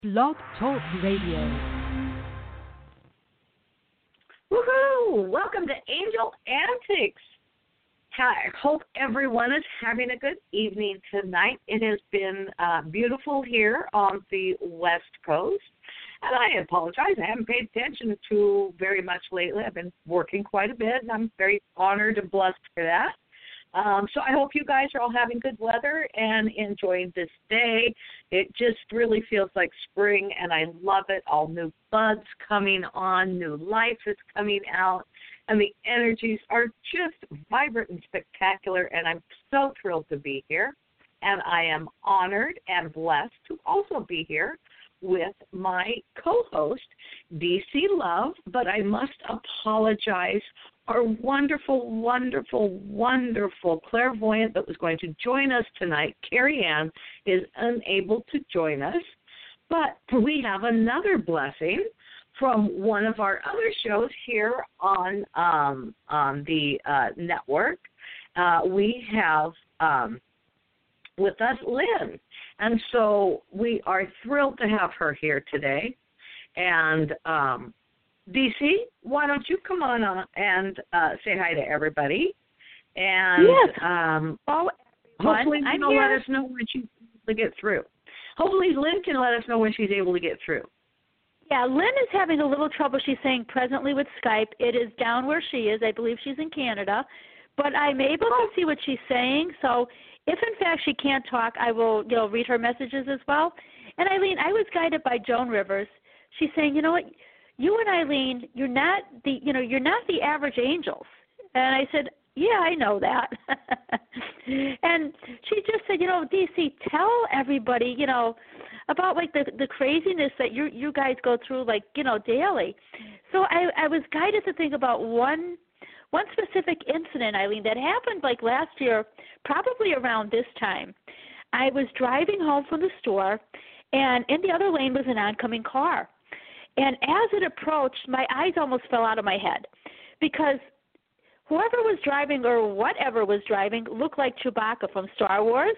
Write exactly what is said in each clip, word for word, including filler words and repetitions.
Blog Talk Radio. Woohoo! Welcome to Angel Antics. I hope everyone is having a good evening tonight. It has been uh, beautiful here on the West Coast. And I apologize, I haven't paid attention to very much lately. I've been working quite a bit, and I'm very honored and blessed for that. Um, so I hope you guys are all having good weather and enjoying this day. It just really feels like spring, and I love it. All new buds coming on, new life is coming out, and the energies are just vibrant and spectacular, and I'm so thrilled to be here. And I am honored and blessed to also be here with my co-host, D C Love, but I must apologize. Our wonderful, wonderful, wonderful clairvoyant that was going to join us tonight, Carrie Ann, is unable to join us, but we have another blessing from one of our other shows here on um, on the uh, network. Uh, we have um, with us Lynn, and so we are thrilled to have her here today. And um, D C, why don't you come on uh, and uh, say hi to everybody? And yes. um, oh, hopefully I'm you'll here. let us know when she's able to get through. Hopefully Lynn can let us know when she's able to get through. Yeah, Lynn is having a little trouble, she's saying, presently with Skype. It is down where she is. I believe she's in Canada. But I'm able to see what she's saying. So if, in fact, she can't talk, I will, you know, read her messages as well. And, Eileen, I was guided by Joan Rivers. She's saying, you know what, you and Eileen, you're not the, you know, you're not the average angels. And I said, yeah, I know that. And she just said, you know, D C, tell everybody, you know, about like the the craziness that you you guys go through, like, you know, daily. So I I was guided to think about one one specific incident, Eileen, that happened like last year, probably around this time. I was driving home from the store, and in the other lane was an oncoming car. And as it approached, my eyes almost fell out of my head because whoever was driving or whatever was driving looked like Chewbacca from Star Wars.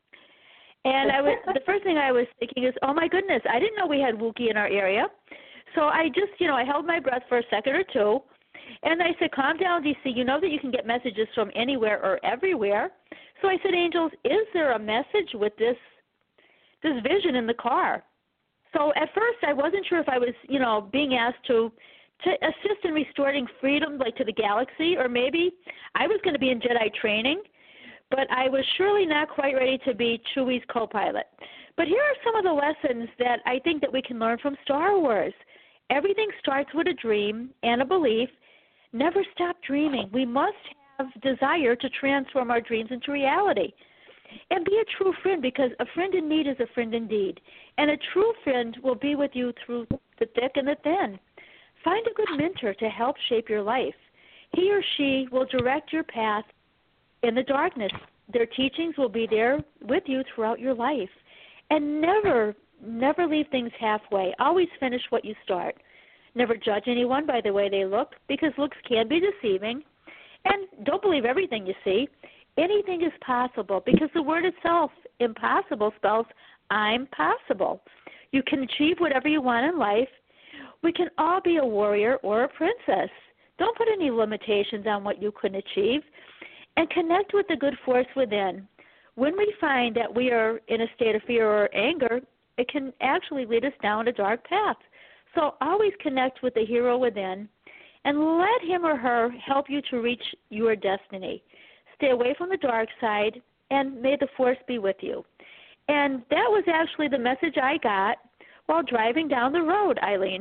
And I was the first thing I was thinking is, oh, my goodness, I didn't know we had Wookiee in our area. So I just, you know, I held my breath for a second or two, and I said, calm down, D C. You know that you can get messages from anywhere or everywhere. So I said, Angels, is there a message with this this vision in the car? So at first I wasn't sure if I was, you know, being asked to to assist in restoring freedom, like to the galaxy, or maybe I was going to be in Jedi training, but I was surely not quite ready to be Chewie's co-pilot. But here are some of the lessons that I think that we can learn from Star Wars. Everything starts with a dream and a belief. Never stop dreaming. We must have desire to transform our dreams into reality. And be a true friend, because a friend in need is a friend indeed. And a true friend will be with you through the thick and the thin. Find a good mentor to help shape your life. He or she will direct your path in the darkness. Their teachings will be there with you throughout your life. And never, never leave things halfway. Always finish what you start. Never judge anyone by the way they look, because looks can be deceiving. And don't believe everything you see. Anything is possible, because the word itself, impossible, spells I'm possible. You can achieve whatever you want in life. We can all be a warrior or a princess. Don't put any limitations on what you can achieve, and connect with the good force within. When we find that we are in a state of fear or anger, it can actually lead us down a dark path. So always connect with the hero within, and let him or her help you to reach your destiny. Stay away from the dark side, and may the force be with you. And that was actually the message I got while driving down the road, Eileen.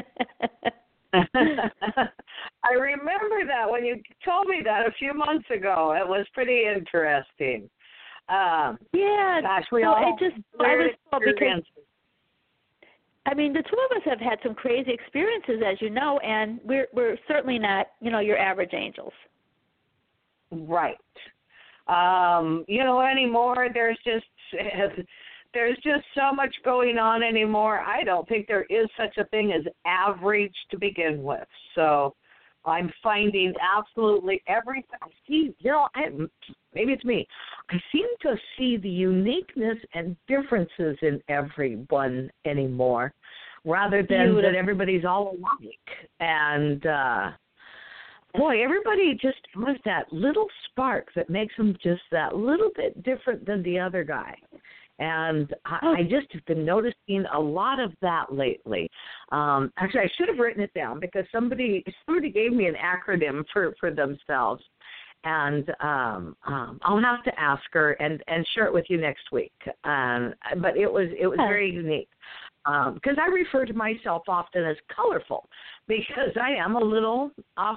I remember that when you told me that a few months ago. It was pretty interesting. Um, yeah, gosh, we so all I just I was told because I mean the two of us have had some crazy experiences, as you know, and we're we're certainly not, you know, your average angels. Right. Um, you know, anymore, there's just there's just so much going on anymore. I don't think there is such a thing as average to begin with. So I'm finding absolutely everything. See, you know, I, maybe it's me. I seem to see the uniqueness and differences in everyone anymore, rather than that everybody's all alike. And uh, boy, everybody just has that little spark that makes them just that little bit different than the other guy. And I, I just have been noticing a lot of that lately. Um, actually, I should have written it down because somebody somebody gave me an acronym for, for themselves. And um, um, I'll have to ask her and, and share it with you next week. Um, but it was it was very unique because um, I refer to myself often as colorful because I am a little off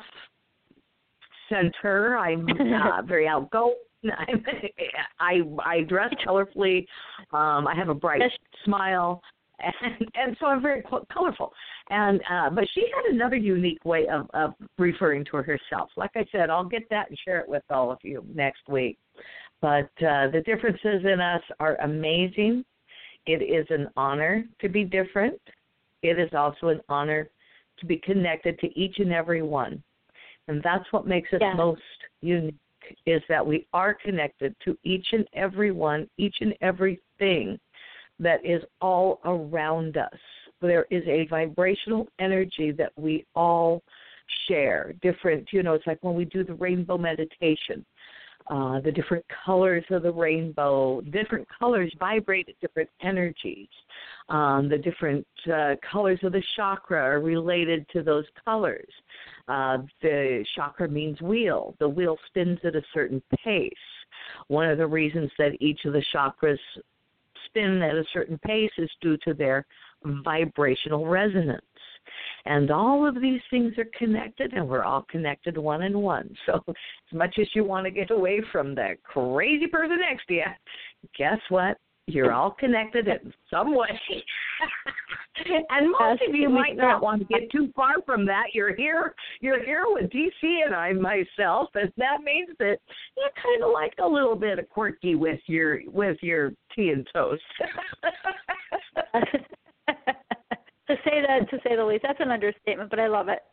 center. I'm uh, very outgoing. I I dress colorfully. Um, I have a bright smile, and and so I'm very colorful. And uh, but she had another unique way of, of referring to herself. Like I said, I'll get that and share it with all of you next week. But uh, the differences in us are amazing. It is an honor to be different. It is also an honor to be connected to each and every one, and that's what makes us yeah. most unique. Is that we are connected to each and every one, each and everything that is all around us. There is a vibrational energy that we all share. Different, you know, it's like when we do the rainbow meditation, uh, the different colors of the rainbow, different colors vibrate at different energies. Um, the different uh, colors of the chakra are related to those colors. Uh, the chakra means wheel. The wheel spins at a certain pace. One of the reasons that each of the chakras spin at a certain pace is due to their vibrational resonance. And all of these things are connected, and we're all connected one and one. So as much as you want to get away from that crazy person next to you, guess what? You're all connected in some way. And most of you might not want to get too far from that. You're here you're here with D C and I myself, and that means that you kind of like a little bit of quirky with your with your tea and toast. To say that, to say the least, that's an understatement, but I love it.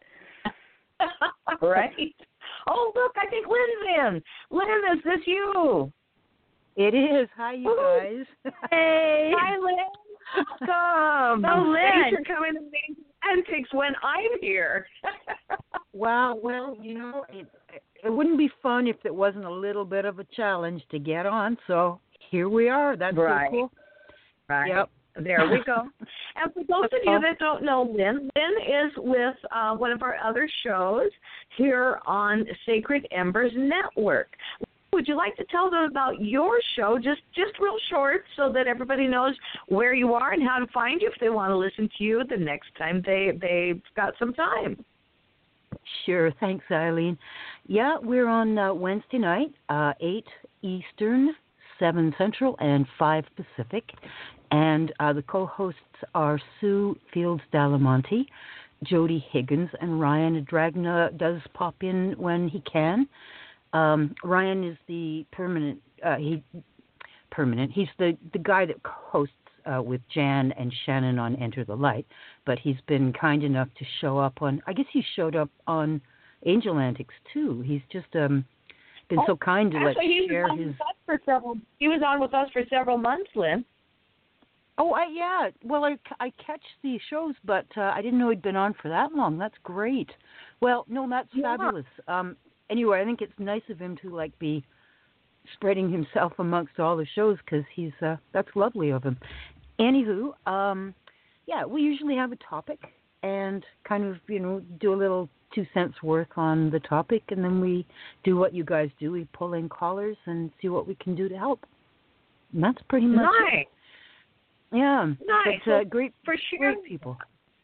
Right? Oh, look, I think Lynn's in. Lynn, is this you? It is. Hi, you guys. Hey. Hi, Lynn. Welcome. Oh, Lynn. Thanks for coming to Amazing Antics when I'm here. Wow. Well, you know, it, it wouldn't be fun if it wasn't a little bit of a challenge to get on. So here we are. That's right. so cool. Right. Yep. There we go. And for those of you that don't know Lynn, Lynn is with uh, one of our other shows here on Sacred Embers Network. Would you like to tell them about your show, just just real short, so that everybody knows where you are and how to find you if they want to listen to you the next time they, they've got some time? Sure. Thanks, Eileen. Yeah, we're on uh, Wednesday night, uh, eight Eastern, seven Central, and five Pacific. And uh, the co-hosts are Sue Fields-Dalamonte, Jody Higgins, and Ryan Dragna does pop in when he can. Um, Ryan is the permanent, uh, he permanent, he's the, the guy that hosts uh, with Jan and Shannon on Enter the Light, but he's been kind enough to show up on, I guess he showed up on Angel Antics too. He's just um, been oh, so kind to let share his... For several, he was on with us for several months, Lynn. Oh, I, yeah. Well, I, I catch the shows, but uh, I didn't know he'd been on for that long. That's great. Well, no, that's yeah. fabulous. Um, anyway, I think it's nice of him to like be spreading himself amongst all the shows because he's uh, that's lovely of him. Anywho, um, yeah, we usually have a topic and kind of you know do a little two cents worth on the topic, and then we do what you guys do. We pull in callers and see what we can do to help. And that's pretty much nice. it. Yeah, nice. It's uh, great, for sure. great people.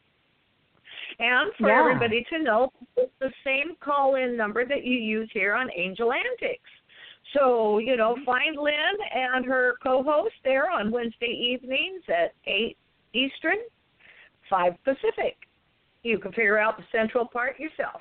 And for yeah. everybody to know, it's the same call-in number that you use here on Angel Antics. So, you know, find Lynn and her co-host there on Wednesday evenings at eight Eastern, five Pacific. You can figure out the central part yourself.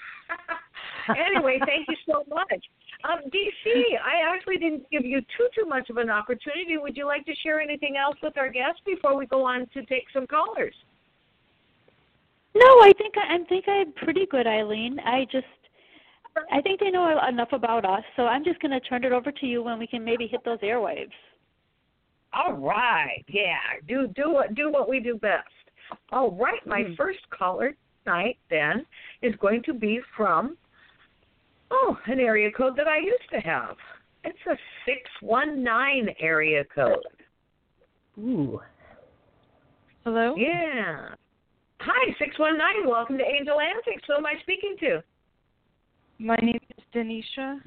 Anyway, thank you so much. Um, D C, I actually didn't give you too, too much of an opportunity. Would you like to share anything else with our guests before we go on to take some callers? No, I think I, I think I'm pretty good, Eileen. I just I think they know enough about us, so I'm just going to turn it over to you when we can maybe hit those airwaves. All right. Yeah. Do do what do what we do best. All right. My mm-hmm. first caller tonight then is going to be from oh an area code that I used to have. It's a six one nine area code. Ooh. Hello? Yeah. Hi, six one nine. Welcome to Angel Antics. Who am I speaking to? My name is Denisha.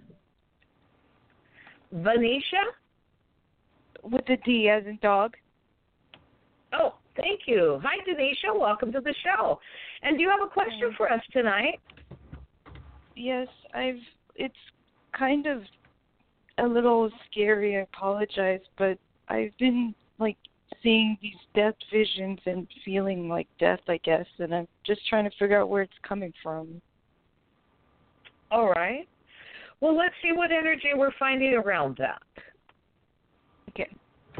Venetia? With a D as in dog. Oh, thank you. Hi, Denisha. Welcome to the show. And do you have a question for us tonight? Yes, I've. It's kind of a little scary. I apologize, but I've been like seeing these death visions and feeling like death, I guess, and I'm just trying to figure out where it's coming from. All right. Well, let's see what energy we're finding around that. Okay.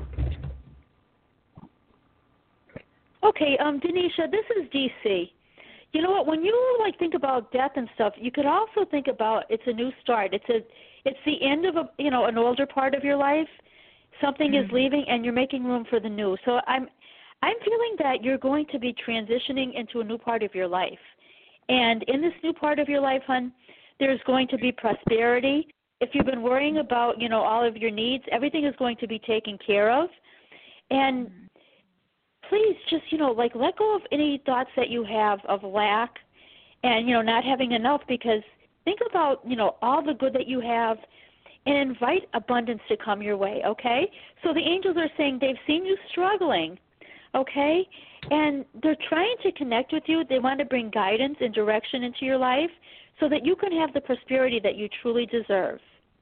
Okay, um, Denisha, this is D C. You know what? When you like think about death and stuff, you could also think about it's a new start. It's a, it's the end of a, you know, an older part of your life. Something mm-hmm. is leaving, and you're making room for the new. So I'm, I'm feeling that you're going to be transitioning into a new part of your life, and in this new part of your life, hon, there's going to be prosperity. If you've been worrying about, you know, all of your needs, everything is going to be taken care of. And please just, you know, like let go of any thoughts that you have of lack and, you know, not having enough, because think about, you know, all the good that you have and invite abundance to come your way, okay? So the angels are saying they've seen you struggling, okay? And they're trying to connect with you. They want to bring guidance and direction into your life so that you can have the prosperity that you truly deserve.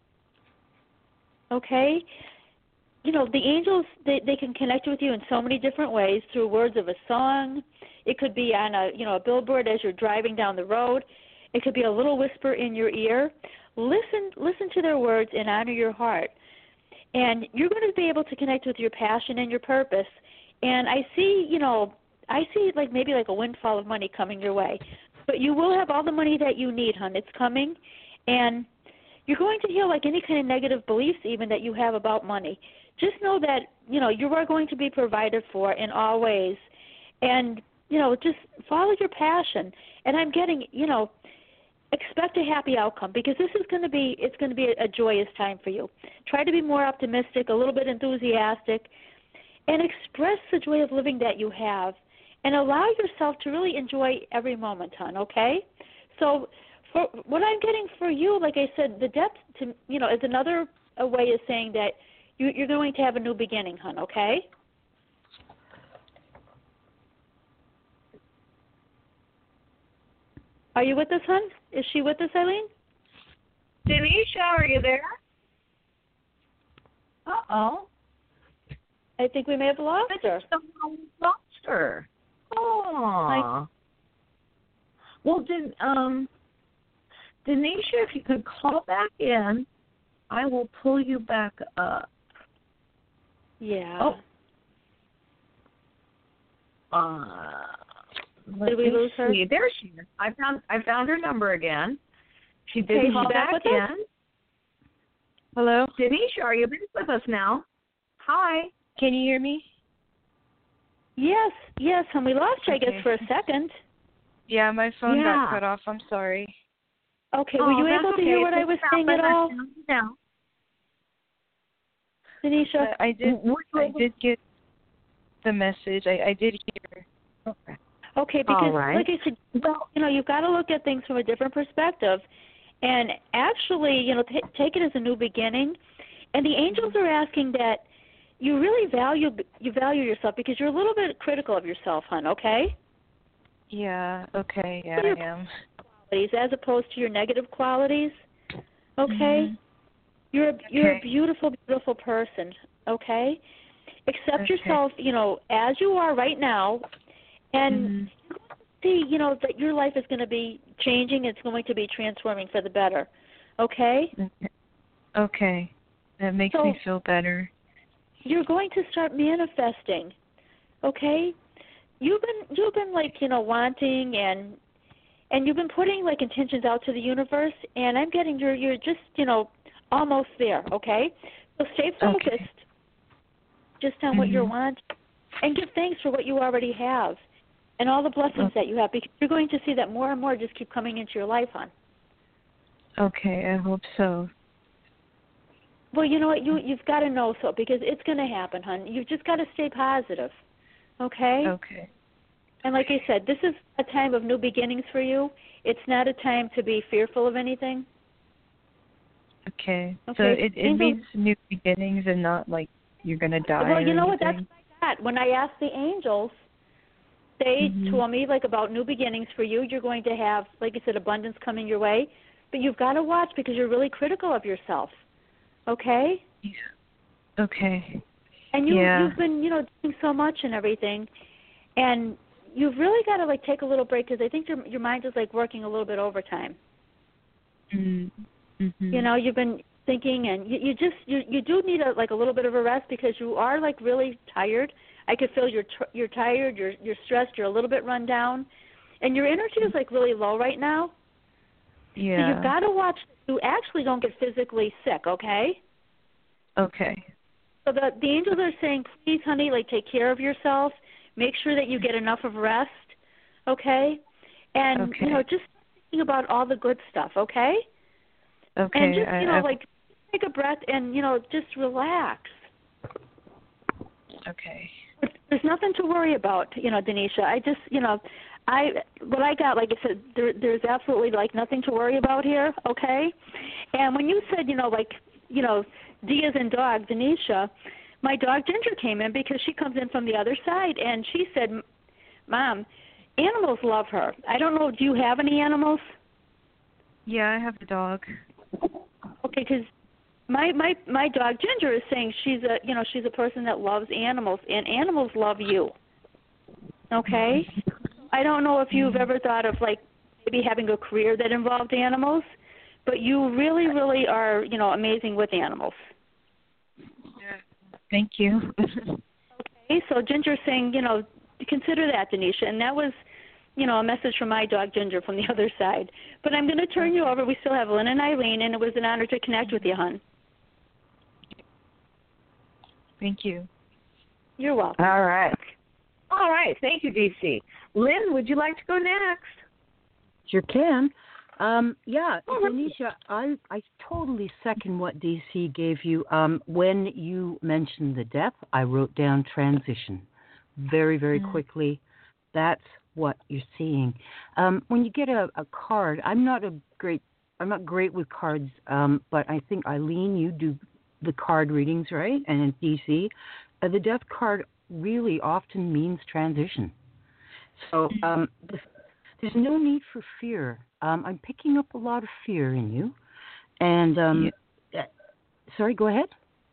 Okay? You know, the angels, they, they can connect with you in so many different ways through words of a song. It could be on a, you know, a billboard as you're driving down the road. It could be a little whisper in your ear. Listen, listen to their words and honor your heart. And you're going to be able to connect with your passion and your purpose. And I see, you know, I see like maybe like a windfall of money coming your way. But you will have all the money that you need, hon. It's coming. And you're going to heal like any kind of negative beliefs even that you have about money. Just know that, you know, you are going to be provided for in all ways. And, you know, just follow your passion. And I'm getting, you know, expect a happy outcome, because this is going to be, it's going to be a, a joyous time for you. Try to be more optimistic, a little bit enthusiastic, and express the joy of living that you have. And allow yourself to really enjoy every moment, hon, okay? So for what I'm getting for you, like I said, the depth, to, you know, is another a way of saying that you, you're going to have a new beginning, hon, okay? Are you with us, hon? Is she with us, Eileen? Denisha, are you there? Uh-oh. I think we may have lost her. Somehow lost her. Oh. Well, then, um, Denisha, if you could call back in, I will pull you back up. Yeah. Oh. Uh, did we lose her? See. There she is. I found I found her number again. She did okay, call back, back in. Us? Hello? Denisha, are you back with us now? Hi. Can you hear me? Yes, yes, and we lost you, I guess, okay. for a second. Yeah, my phone yeah. got cut off. I'm sorry. Okay, oh, were you able okay. to hear what it's I was saying at all? No. Denisha? I did I did get the message. I, I did hear. Okay. Okay, because, right. like I said, well, you know, you've got to look at things from a different perspective. And actually, you know, t- take it as a new beginning. And the angels are asking that you really value you value yourself, because you're a little bit critical of yourself, hon, okay? Yeah, okay, yeah, your I am. Qualities as opposed to your negative qualities, okay? Mm-hmm. You're a, you're okay. a beautiful, beautiful person, okay? Accept okay. yourself, you know, as you are right now, and mm-hmm. see, you know, that your life is going to be changing. It's going to be transforming for the better, okay? Okay, okay. That makes so, me feel better. You're going to start manifesting, okay? You've been you've been like, you know, wanting and and you've been putting like intentions out to the universe, and I'm getting you're you're just you know almost there. Okay, so stay focused, Okay. just on mm-hmm. what you want, and give thanks for what you already have, and all the blessings okay. that you have, because you're going to see that more and more just keep coming into your life, hon. Okay, I hope so. Well, you know what, you you've got to know so, because it's going to happen, hon. You've just got to stay positive. Okay. Okay. And like I said, this is a time of new beginnings for you. It's not a time to be fearful of anything. Okay. Okay. So it, it Angels, means new beginnings and not like you're going to die. well, you or know what? That's anything? what I got. When I asked the angels, they mm-hmm. told me like about new beginnings for you. You're going to have, like I said, abundance coming your way. But you've got to watch because you're really critical of yourself. Okay? Yeah. Okay. And you, yeah. you've been, you know, doing so much and everything. And you've really got to like take a little break, because I think your your mind is like working a little bit overtime. Mm-hmm. You know, you've been thinking, and you, you just you you do need a like a little bit of a rest, because you are like really tired. I could feel you're tr- you're tired, you're you're stressed, you're a little bit run down, and your energy is like really low right now. Yeah. So you've got to watch that you actually don't get physically sick. Okay. Okay. So the the angels are saying, please, honey, like take care of yourself. Make sure that you get enough of rest, okay? And, okay. you know, just thinking about all the good stuff, okay? Okay. And just, you know, I, like take a breath and, you know, just relax. Okay. There's nothing to worry about, you know, Denisha. I just, you know, I what I got, like I said, there, there's absolutely, like, nothing to worry about here, okay? And when you said, you know, like, you know, D as in dog, Denisha, my dog Ginger came in because she comes in from the other side, and she said, Mom, animals love her. I don't know, do you have any animals? Yeah, I have a dog. Okay, because my, my, my dog Ginger is saying she's a, you know, she's a person that loves animals, and animals love you. Okay? I don't know if you've ever thought of, like, maybe having a career that involved animals, but you really, really are, you know, amazing with animals. Thank you. Okay, so Ginger's saying, you know, consider that, Denisha. And that was, you know, a message from my dog Ginger from the other side. But I'm going to turn you over. We still have Lynn and Eileen, and it was an honor to connect with you, hon. Thank you. You're welcome. All right. All right. Thank you, D C. Lynn, would you like to go next? Sure can. Um, yeah, Denisha, I I totally second what D C gave you. Um, when you mentioned the death, I wrote down transition very, very mm. quickly. That's what you're seeing. Um, when you get a, a card, I'm not a great, I'm not great with cards, um, but I think Eileen, you do the card readings, right? And D C, uh, the death card really often means transition. So um, the, there's no need for fear. Um, I'm picking up a lot of fear in you. And, um, yeah. uh, sorry, go ahead.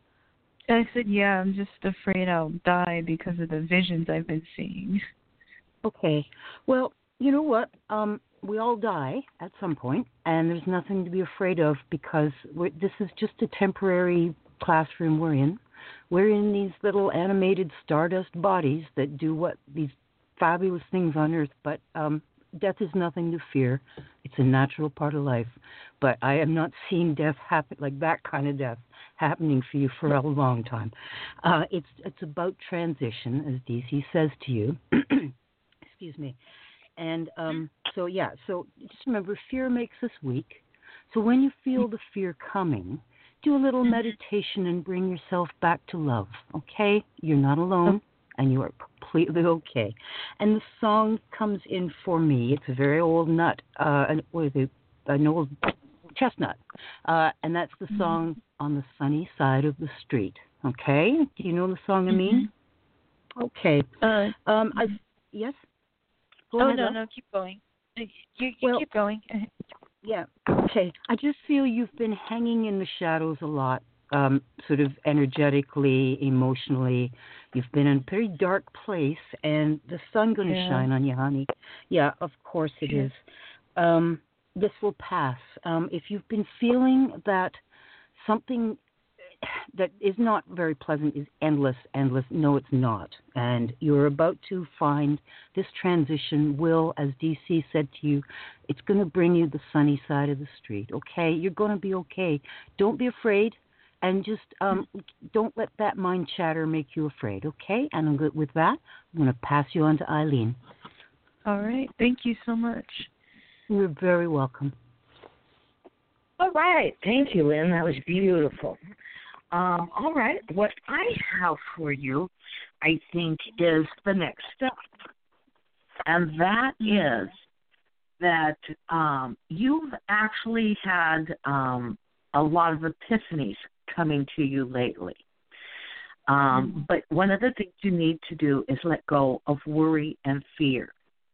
I said, yeah, I'm just afraid I'll die because of the visions I've been seeing. Okay. Well, you know what? Um, we all die at some point, and there's nothing to be afraid of, because we're, this is just a temporary classroom we're in. We're in these little animated stardust bodies that do what these fabulous things on Earth, but um, death is nothing to fear. It's a natural part of life. But I am not seeing death happen, like that kind of death, happening for you for a long time. Uh, it's it's about transition, as D C says to you. Excuse me. And um, so, yeah, so just remember, fear makes us weak. So when you feel the fear coming, do a little meditation and bring yourself back to love, okay? You're not alone, and you are completely okay. And the song comes in for me. It's a very old nut, uh, an, what is it, an old chestnut, uh, and that's the song On the Sunny Side of the Street, okay? Do you know the song I mean? Okay. Uh, um, I, yes? Go oh, ahead, no, love. no, keep going. You, you well, keep going. Yeah, okay. I just feel you've been hanging in the shadows a lot, um, sort of energetically, emotionally. You've been in a very dark place, and the sun's going to yeah. shine on you, honey. Yeah, of course it yeah. is. Um, this will pass. Um, if you've been feeling that something, that is not very pleasant is endless, endless. No, it's not. And you're about to find this transition will, as D C said to you, it's going to bring you the sunny side of the street, okay? You're going to be okay. Don't be afraid, and just um, don't let that mind chatter make you afraid, okay? And I'm good with that. I'm going to pass you on to Eileen. All right. Thank you so much. You're very welcome. All right. Thank you, Lynn. That was beautiful. Um, all right. What I have for you, I think, is the next step. And that is that um, you've actually had um, a lot of epiphanies coming to you lately. Um, but one of the things you need to do is let go of worry and fear.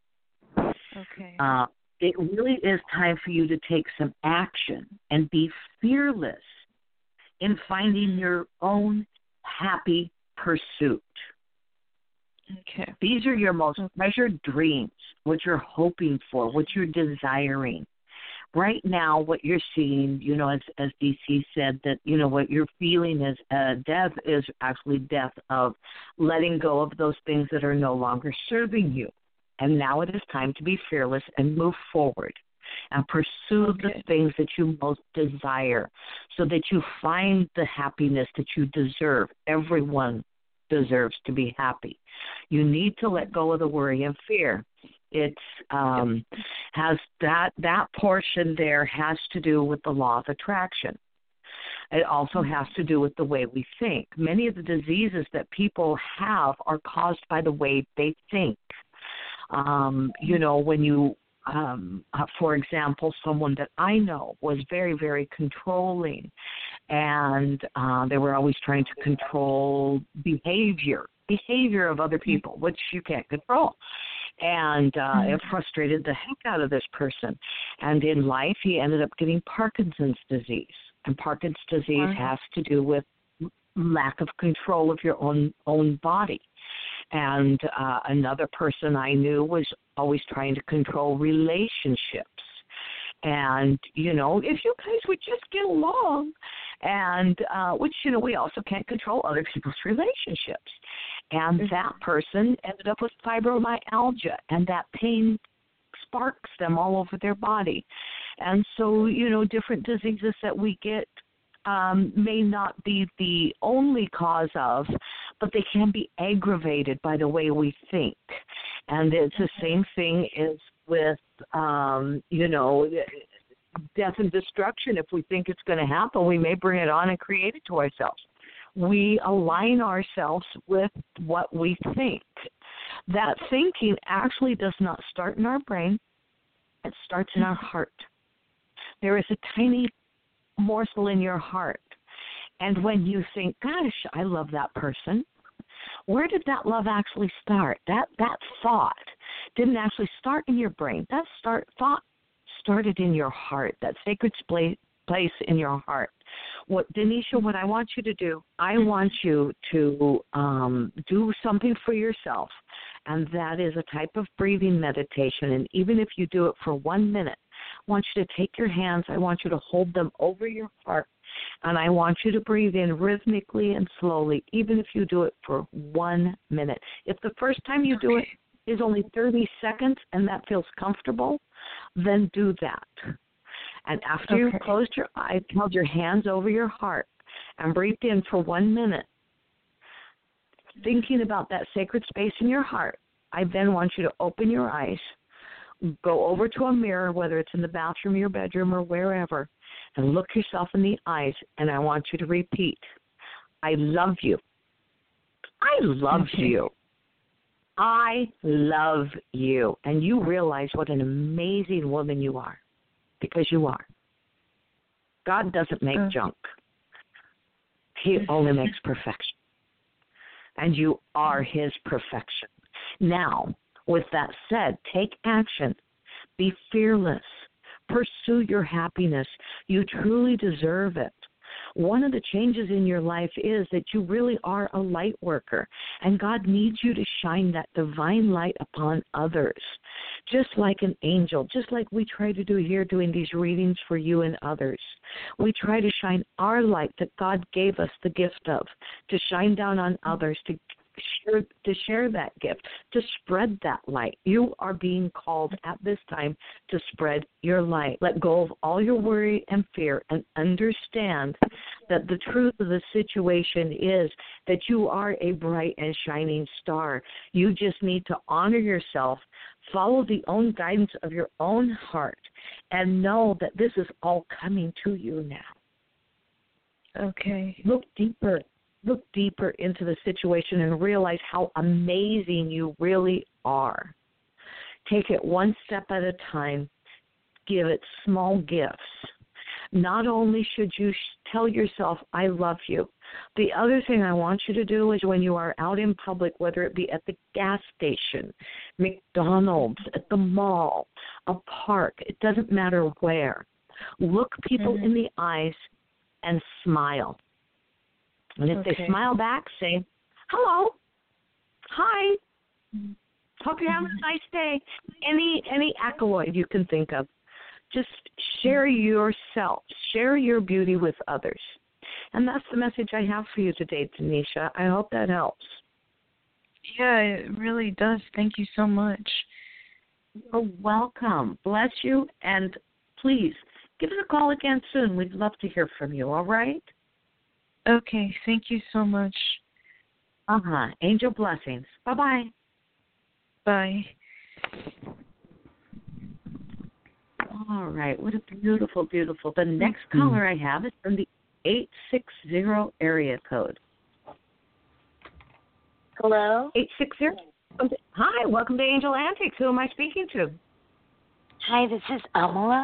Okay. Uh, it really is time for you to take some action and be fearless in finding your own happy pursuit. Okay. These are your most treasured dreams, what you're hoping for, what you're desiring. Right now, what you're seeing, you know, as, as D C said, that, you know, what you're feeling is uh, death is actually death of letting go of those things that are no longer serving you. And now it is time to be fearless and move forward and pursue okay. the things that you most desire so that you find the happiness that you deserve. Everyone deserves to be happy. You need to let go of the worry and fear. It's um, has that that portion there has to do with the law of attraction. It also has to do with the way we think. Many of the diseases that people have are caused by the way they think. Um, you know, when you, um, uh, for example, someone that I know was very, very controlling, and uh, they were always trying to control behavior, behavior of other people, which you can't control. And uh, mm-hmm. it frustrated the heck out of this person. And in life, he ended up getting Parkinson's disease. And Parkinson's disease mm-hmm. has to do with lack of control of your own own body. And uh, another person I knew was always trying to control relationships. And, you know, if you guys would just get along, and uh, which, you know, we also can't control other people's relationships. And mm-hmm. that person ended up with fibromyalgia, and that pain sparks them all over their body. And so, you know, different diseases that we get Um, may not be the only cause of, but they can be aggravated by the way we think. And it's the same thing as with, um, you know, death and destruction. If we think it's going to happen, we may bring it on and create it to ourselves. We align ourselves with what we think. That thinking actually does not start in our brain. It starts in our heart. There is a tiny morsel in your heart. And when you think, gosh, I love that person, where did that love actually start? That that thought didn't actually start in your brain. That start thought started in your heart, that sacred place in your heart. What, Denisha, what I want you to do, I want you to um, do something for yourself, and that is a type of breathing meditation. And even if you do it for one minute, I want you to take your hands, I want you to hold them over your heart, and I want you to breathe in rhythmically and slowly, even if you do it for one minute. If the first time you do it is only thirty seconds and that feels comfortable, then do that. And after okay. you've closed your eyes, held your hands over your heart, and breathed in for one minute, thinking about that sacred space in your heart, I then want you to open your eyes, go over to a mirror, whether it's in the bathroom, your bedroom, or wherever, and look yourself in the eyes, and I want you to repeat, I love you. I love okay. you. I love you. And you realize what an amazing woman you are, because you are. God doesn't make uh. junk. He only makes perfection. And you are his perfection. Now, with that said, take action. Be fearless. Pursue your happiness. You truly deserve it. One of the changes in your life is that you really are a light worker, and God needs you to shine that divine light upon others, just like an angel, just like we try to do here doing these readings for you and others. We try to shine our light that God gave us the gift of, to shine down on others, to share, to share that gift, to spread that light. You are being called at this time to spread your light. Let go of all your worry and fear and understand that the truth of the situation is that you are a bright and shining star. You just need to honor yourself, follow the own guidance of your own heart, and know that this is all coming to you now. Okay. Look deeper. Look deeper into the situation and realize how amazing you really are. Take it one step at a time. Give it small gifts. Not only should you tell yourself, I love you. The other thing I want you to do is when you are out in public, whether it be at the gas station, McDonald's, at the mall, a park, it doesn't matter where. Look people mm-hmm. in the eyes and smile. And if okay. they smile back, say, hello, hi, hope you're having a nice day. Any any accolade you can think of. Just share yourself. Share your beauty with others. And that's the message I have for you today, Tanisha. I hope that helps. Yeah, it really does. Thank you so much. You're welcome. Bless you. And please, give us a call again soon. We'd love to hear from you, all right? Okay, thank you so much. Uh-huh. Angel blessings. Bye-bye. Bye. All right. What a beautiful, beautiful. The next mm-hmm. caller I have is from the eight six zero area code. Hello? eight six zero. Hi, welcome to Angel Antics. Who am I speaking to? Hi, this is Amala.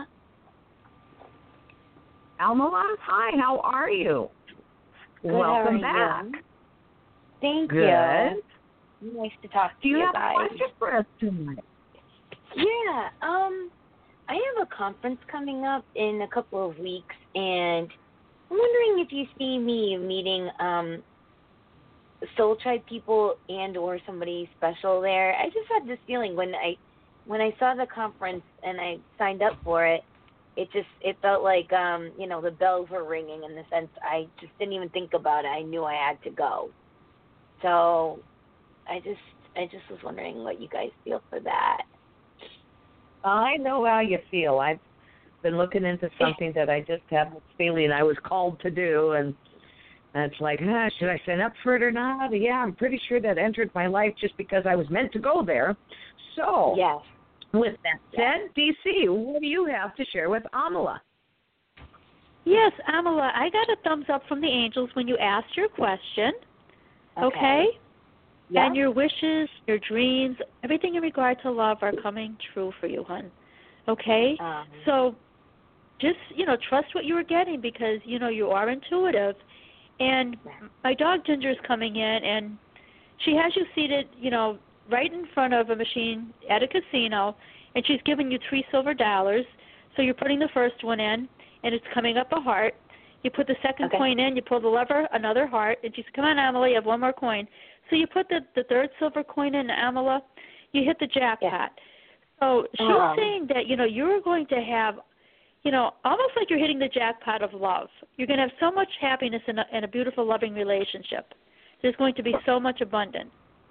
Amala? Hi, how are you? Good, welcome how are back. You? Thank Good. you. Nice to talk to Do you, you have guys. a question for us tonight? Yeah, um, I have a conference coming up in a couple of weeks, and I'm wondering if you see me meeting um, Soul Tribe people and or somebody special there. I just had this feeling when I when I saw the conference and I signed up for it, it just it felt like um, you know, the bells were ringing in the sense I just didn't even think about it. I knew I had to go. So I just I just was wondering what you guys feel for that. I know how you feel. I've been looking into something that I just have this feeling I was called to do, and it's like, ah, should I sign up for it or not? Yeah, I'm pretty sure that entered my life just because I was meant to go there. So, yes. With that said, yes. D C, what do you have to share with Amala? Yes, Amala, I got a thumbs up from the angels when you asked your question. Okay? okay? Yep. And your wishes, your dreams, everything in regard to love are coming true for you, hon. Okay? Um, so just, you know, trust what you are getting because, you know, you are intuitive. And my dog Ginger is coming in, and she has you seated, you know, right in front of a machine at a casino, and she's giving you three silver dollars. So you're putting the first one in, and it's coming up a heart. You put the second okay. coin in, you pull the lever, another heart, and she says, come on, Amala, you have one more coin. So you put the, the third silver coin in, Amala, you hit the jackpot. Yeah. So she's um, saying that, you know, you're going to have, you know, almost like you're hitting the jackpot of love. You're going to have so much happiness in a, in a beautiful, loving relationship. There's going to be so much abundance.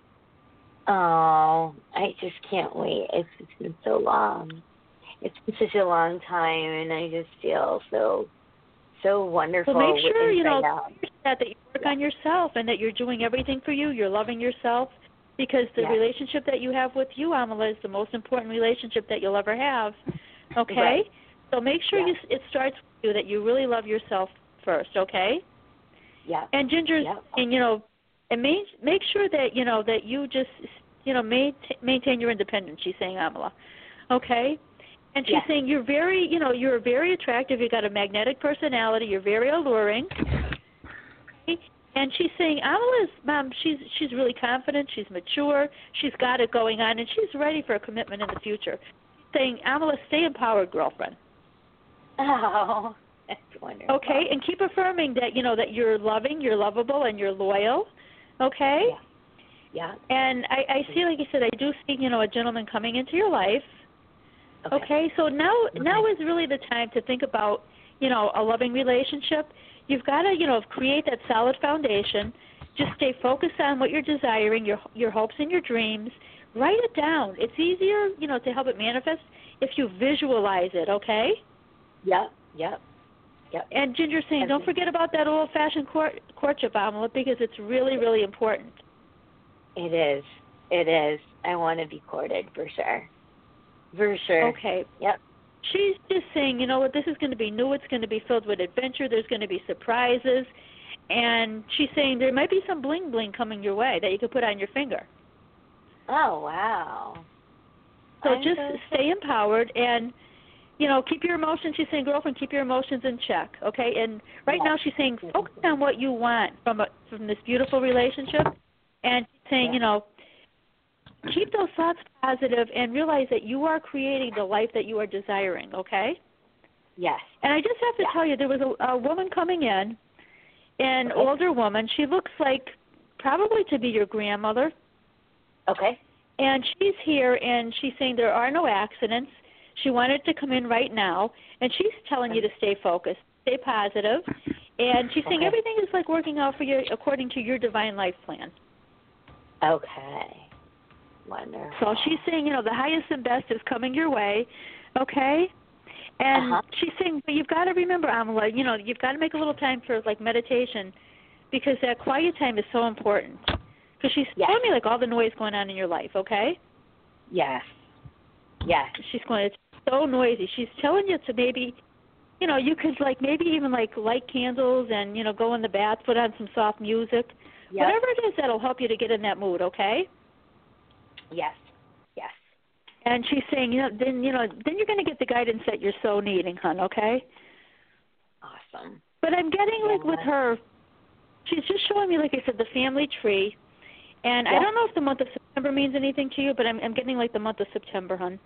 Oh, I just can't wait. It's, it's been so long. It's been such a long time, and I just feel so so wonderful. Well, make sure, you know, that, that you work yeah. on yourself and that you're doing everything for you. You're loving yourself because the yeah. relationship that you have with you, Amala, is the most important relationship that you'll ever have. Okay? Right. So make sure yeah. you, it starts with you, that you really love yourself first, okay? Yeah. And Ginger's yeah. saying, you know, and make, make sure that, you know, that you just, you know, maintain, maintain your independence, she's saying, Amala. Okay? And she's yeah. saying you're very, you know, you're very attractive. You've got a magnetic personality. You're very alluring. Okay? And she's saying, Amala's mom, she's she's really confident. She's mature. She's got it going on, and she's ready for a commitment in the future. She's saying, Amala, stay empowered, girlfriend. Oh, that's wonderful. Okay, and keep affirming that, you know, that you're loving, you're lovable, and you're loyal. Okay? Yeah. yeah. And I, I see, like you said, I do see, you know, a gentleman coming into your life. Okay. okay, so now okay. now is really the time to think about, you know, a loving relationship. You've got to, you know, create that solid foundation. Just stay focused on what you're desiring, your your hopes and your dreams. Write it down. It's easier, you know, to help it manifest if you visualize it, okay? Yep, yep, yep. And Ginger's saying, don't forget about that old-fashioned court, courtship omelet because it's really, really important. It is. It is. I want to be courted for sure. For sure. Okay. Yep. She's just saying, you know what, this is going to be new. It's going to be filled with adventure. There's going to be surprises. And she's saying there might be some bling-bling coming your way that you could put on your finger. Oh, wow. So I'm just so stay empowered and, you know, keep your emotions. She's saying, girlfriend, keep your emotions in check, okay? And right yes. now she's saying focus on what you want from a, from this beautiful relationship. And she's saying, yes. you know, keep those thoughts positive and realize that you are creating the life that you are desiring, okay? Yes. And I just have to yes. tell you, there was a, a woman coming in, an okay. older woman. She looks like probably to be your grandmother. Okay. And she's here, and she's saying there are no accidents. She wanted to come in right now, and she's telling okay. you to stay focused, stay positive. And she's saying okay. everything is like working out for you according to your divine life plan. Okay. Wonderful. So she's saying, you know, the highest and best is coming your way, okay? And uh-huh. she's saying, but you've got to remember, Amala, you know, you've got to make a little time for, like, meditation because that quiet time is so important. Because she's yes. telling me, like, all the noise going on in your life, okay? Yes. Yes. She's going, it's so noisy. She's telling you to maybe, you know, you could, like, maybe even, like, light candles and, you know, go in the bath, put on some soft music. Yep. Whatever it is that'll help you to get in that mood, okay? Yes, yes. And she's saying, you know, then you know, then you're going to get the guidance that you're so needing, hon. Okay. Awesome. But I'm getting yeah. like with her, she's just showing me, like I said, the family tree, and yeah. I don't know if the month of September means anything to you, but I'm I'm getting like the month of September, hon.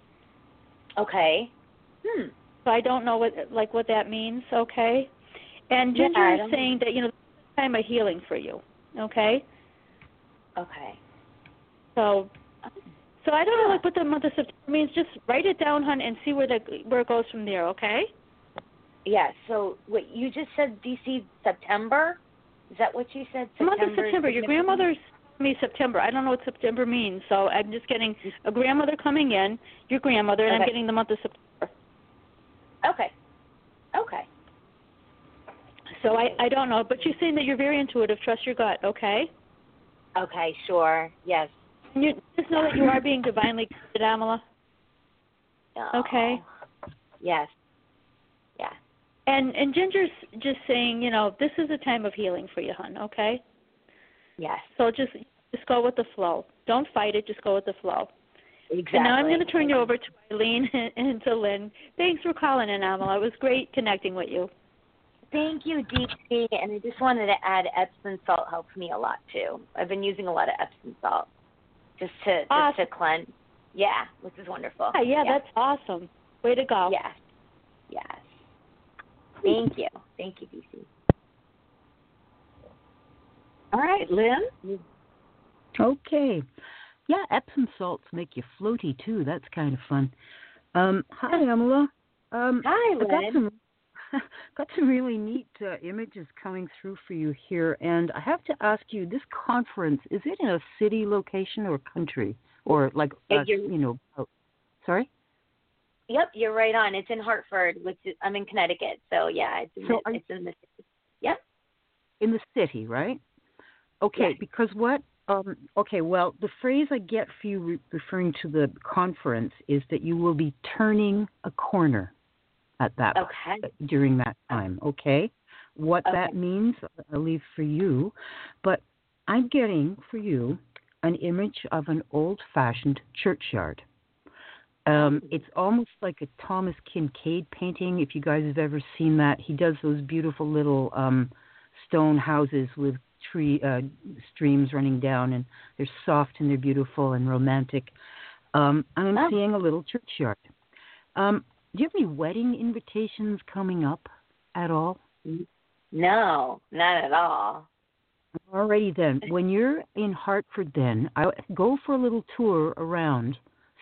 Okay. Hmm. So I don't know what like what that means. Okay. And Ginger yeah, is saying that you know, this is a time of healing for you. Okay. Okay. So, so I don't know like what the month of September means. Just write it down, hon, and see where the where it goes from there. Okay? Yeah. So, what you just said? D C September? Is that what you said? The month of September. Your grandmother's telling me September. I don't know what September means, so I'm just getting a grandmother coming in, your grandmother, and okay. I'm getting the month of September. Okay. Okay. So I I don't know, but you're saying that you're very intuitive. Trust your gut. Okay? Okay. Sure. Yes. And you just know that you are being divinely guided, Amala. Oh. Okay. Yes. Yeah. And and Ginger's just saying, you know, this is a time of healing for you, hon. Okay. Yes. So just just go with the flow. Don't fight it. Just go with the flow. Exactly. And now I'm going to turn you over to Eileen and to Lynn. Thanks for calling in, Amala. It was great connecting with you. Thank you, Deep Sea. And I just wanted to add Epsom salt helps me a lot too. I've been using a lot of Epsom salt. Just to awesome. just to cleanse. Yeah, which is wonderful. Yeah, yeah, yeah, that's awesome. Way to go. Yes. Yes. Thank you. Thank you, D C. All right, Lynn? Okay. Yeah, Epsom salts make you floaty, too. That's kind of fun. Um, hi, Amala. Um, hi, Lynn. I got some, got some really neat uh, images coming through for you here, and I have to ask you, this conference, is it in a city location or country? Or like, uh, you know, oh, sorry? Yep, you're right on. It's in Hartford, which is, I'm in Connecticut, so yeah, it's in, so the, it's in the city. Yep. In the city, right? Okay, yes. because what, um, okay, well, the phrase I get for you re- referring to the conference is that you will be turning a corner at that, okay. during that time, okay? What okay. that means, I'll leave for you, but I'm getting for you an image of an old-fashioned churchyard. Um, it's almost like a Thomas Kincaid painting, if you guys have ever seen that. He does those beautiful little um, stone houses with tree uh, streams running down, and they're soft and they're beautiful and romantic. Um, I'm oh. seeing a little churchyard. Um, do you have any wedding invitations coming up at all? No, not at all. Alrighty then. When you're in Hartford then, I go for a little tour around.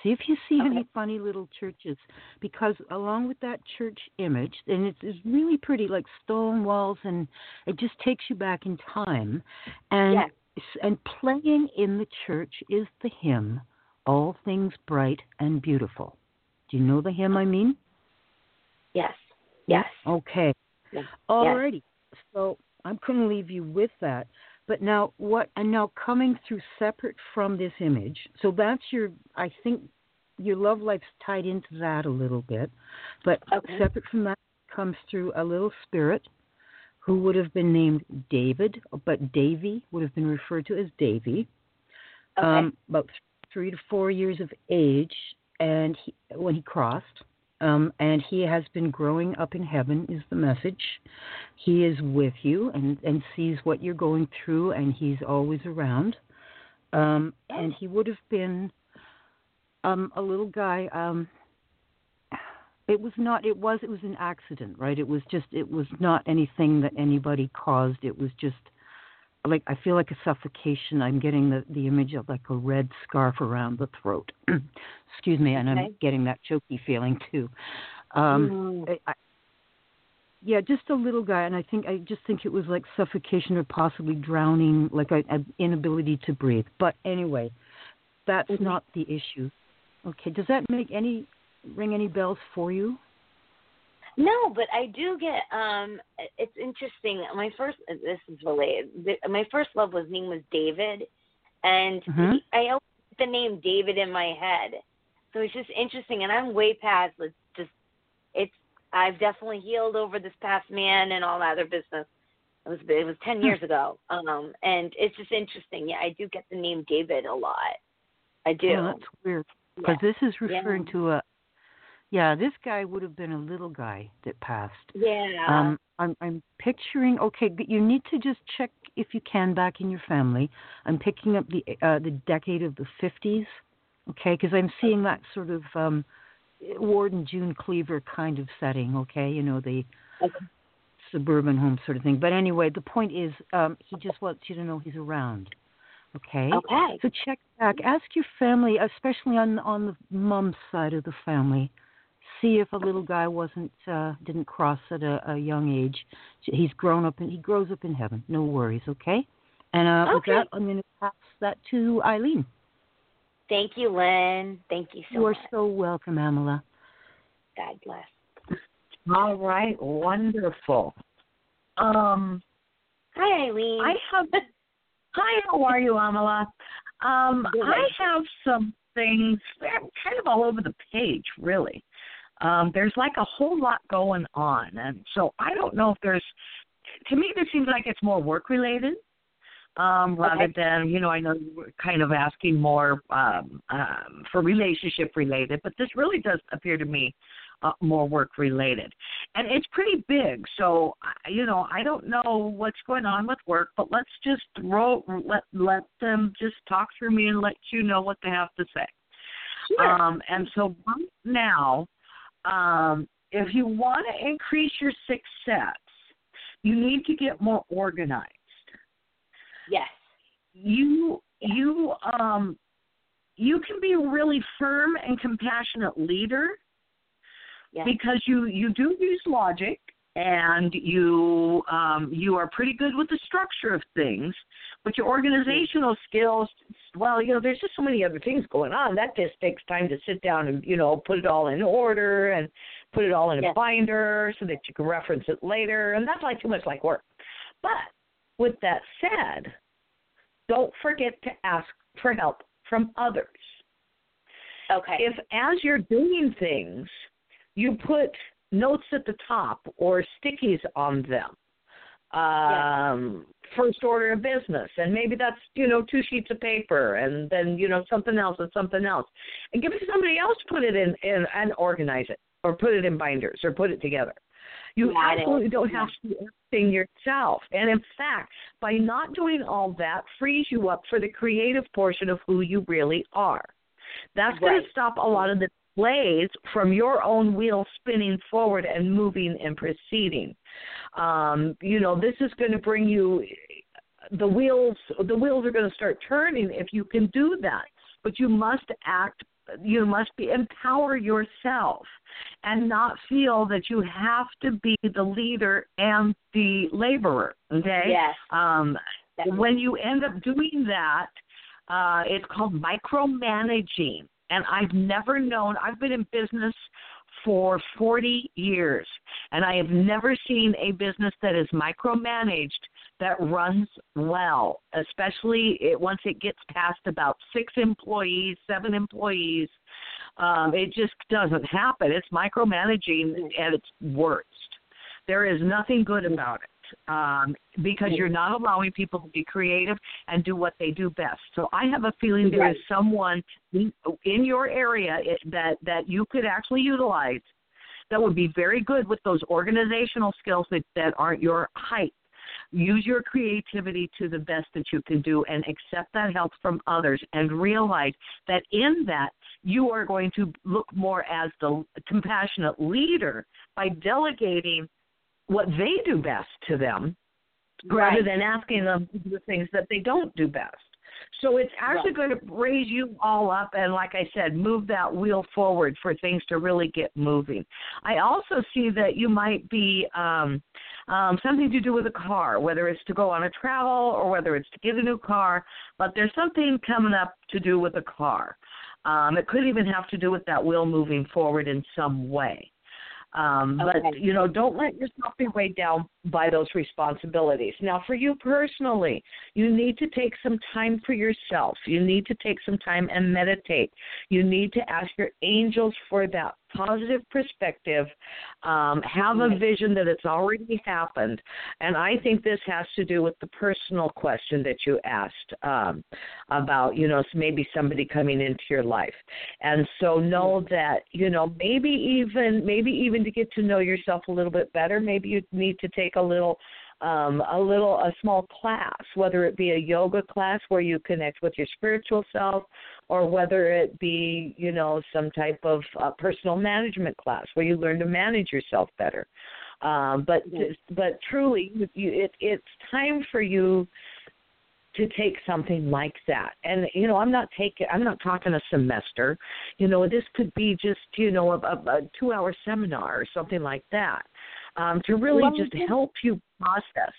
See if you see Okay. any funny little churches, because along with that church image, and it's, it's really pretty, like stone walls, and it just takes you back in time. And Yes. and playing in the church is the hymn, All Things Bright and Beautiful. Do you know the hymn I mean? Yes. Yes. Okay. Yes. Alrighty. So I'm going to leave you with that. But now what? And now coming through separate from this image. So that's your. I think your love life's tied into that a little bit. But Okay. separate from that comes through a little spirit who would have been named David, but Davy would have been referred to as Davy. Okay. Um, about three to four years of age, and he, when he crossed. Um, and he has been growing up in heaven is the message. He is with you and, and sees what you're going through, and he's always around. Um, and he would have been um, a little guy. Um, it was not. It was. It was an accident, right? It was just. It was not anything that anybody caused. It was just like I feel like a suffocation. I'm getting the, the image of like a red scarf around the throat. Excuse me, and Okay. I'm getting that choky feeling too. Um, Mm. I, I, yeah, just a little guy, and I think I just think it was like suffocation or possibly drowning, like an inability to breathe. But anyway, that's Mhm. not the issue. Okay, does that make any ring any bells for you? No, but I do get. Um, it's interesting. My first. This is related. My first love was name was David, and Mhm. he, I always had the name David in my head. So it's just interesting, and I'm way past. It's just. It's. I've definitely healed over this past man and all that other business. It was. It was ten years ago. Um, and it's just interesting. Yeah, I do get the name David a lot. I do. Oh, that's weird. Because Yeah. this is referring Yeah. to a. Yeah, this guy would have been a little guy that passed. Yeah. Um, I'm, I'm picturing. Okay, but you need to just check if you can back in your family. I'm picking up the uh, the decade of the fifties. Okay, because I'm seeing that sort of um, Ward and June Cleaver kind of setting. Okay, you know the Okay. suburban home sort of thing. But anyway, the point is, um, he just wants you to know he's around. Okay. Okay. So check back. Ask your family, especially on on the mom's side of the family. See if a little guy wasn't uh, didn't cross at a, a young age. He's grown up and he grows up in heaven. No worries, okay? And uh, Okay. with that, I'm going to pass that to Eileen. Thank you, Lynn. Thank you so You are much. so welcome, Amala. God bless. All right, wonderful. Um, Hi, Eileen. I have. Hi, how are you, Amala? Um, Good. I have some things. They're kind of all over the page, really. Um, there's like a whole lot going on, and so I don't know if there's. To me, this seems like it's more work related, um, rather Okay. than you know. I know you were kind of asking more um, um, for relationship related, but this really does appear to me uh, more work related, and it's pretty big. So I- you know, I don't know what's going on with work, but let's just roll, let let them just talk through me and let you know what they have to say. Sure. Um, and so right now, um, if you want to increase your success, you need to get more organized. Yes. You you um you can be a really firm and compassionate leader Yes. because you, you do use logic and you um, you are pretty good with the structure of things, but your organizational skills, well, you know, there's just so many other things going on. That just takes time to sit down and, you know, put it all in order and put it all in a Yes. binder so that you can reference it later, and that's like too much like work. But with that said, don't forget to ask for help from others. Okay. If as you're doing things, you put notes at the top or stickies on them, um, first order of business, and maybe that's, you know, two sheets of paper, and then, you know, something else and something else, and give it to somebody else to put it in, in and organize it, or put it in binders, or put it together. You Got it. absolutely don't have to do everything yourself. And in fact, by not doing all that, frees you up for the creative portion of who you really are. That's going Right. to stop a lot of the delays from your own wheel spinning forward and moving and proceeding. Um, you know, this is going to bring you the wheels. The wheels are going to start turning if you can do that. But you must act you must be empower yourself and not feel that you have to be the leader and the laborer. Okay. Yes. Um, when you end up doing that, uh, it's called micromanaging. And I've never known. I've been in business for forty years, and I have never seen a business that is micromanaged that runs well, especially it, once it gets past about six employees, seven employees. Um, it just doesn't happen. It's micromanaging at its worst. There is nothing good about it. Um, because you're not allowing people to be creative and do what they do best. So I have a feeling there is someone in, in your area that, that you could actually utilize that would be very good with those organizational skills that, that aren't your height. Use your creativity to the best that you can do and accept that help from others and realize that in that you are going to look more as the compassionate leader by delegating what they do best to them, right. rather than asking them to do the things that they don't do best. So it's actually right. going to raise you all up and, like I said, move that wheel forward for things to really get moving. I also see that you might be um, um, something to do with a car, whether it's to go on a travel or whether it's to get a new car, but there's something coming up to do with a car. Um, it could even have to do with that wheel moving forward in some way. Um, okay. But, you know, don't let yourself be weighed down by those responsibilities. Now, for you personally, you need to take some time for yourself. You need to take some time and meditate. You need to ask your angels for that positive perspective. Um, have a vision that it's already happened. And I think this has to do with the personal question that you asked um, about, you know, maybe somebody coming into your life. And so know that, you know, maybe even, maybe even to get to know yourself a little bit better, maybe you need to take a little Um, a little, a small class, whether it be a yoga class where you connect with your spiritual self, or whether it be, you know, some type of uh, personal management class where you learn to manage yourself better. Um, but, mm-hmm. but truly, you, it, it's time for you to take something like that. And, you know, I'm not taking, I'm not talking a semester. You know, this could be just, you know, a, a two-hour seminar or something like that. Um, to really well, just help you process.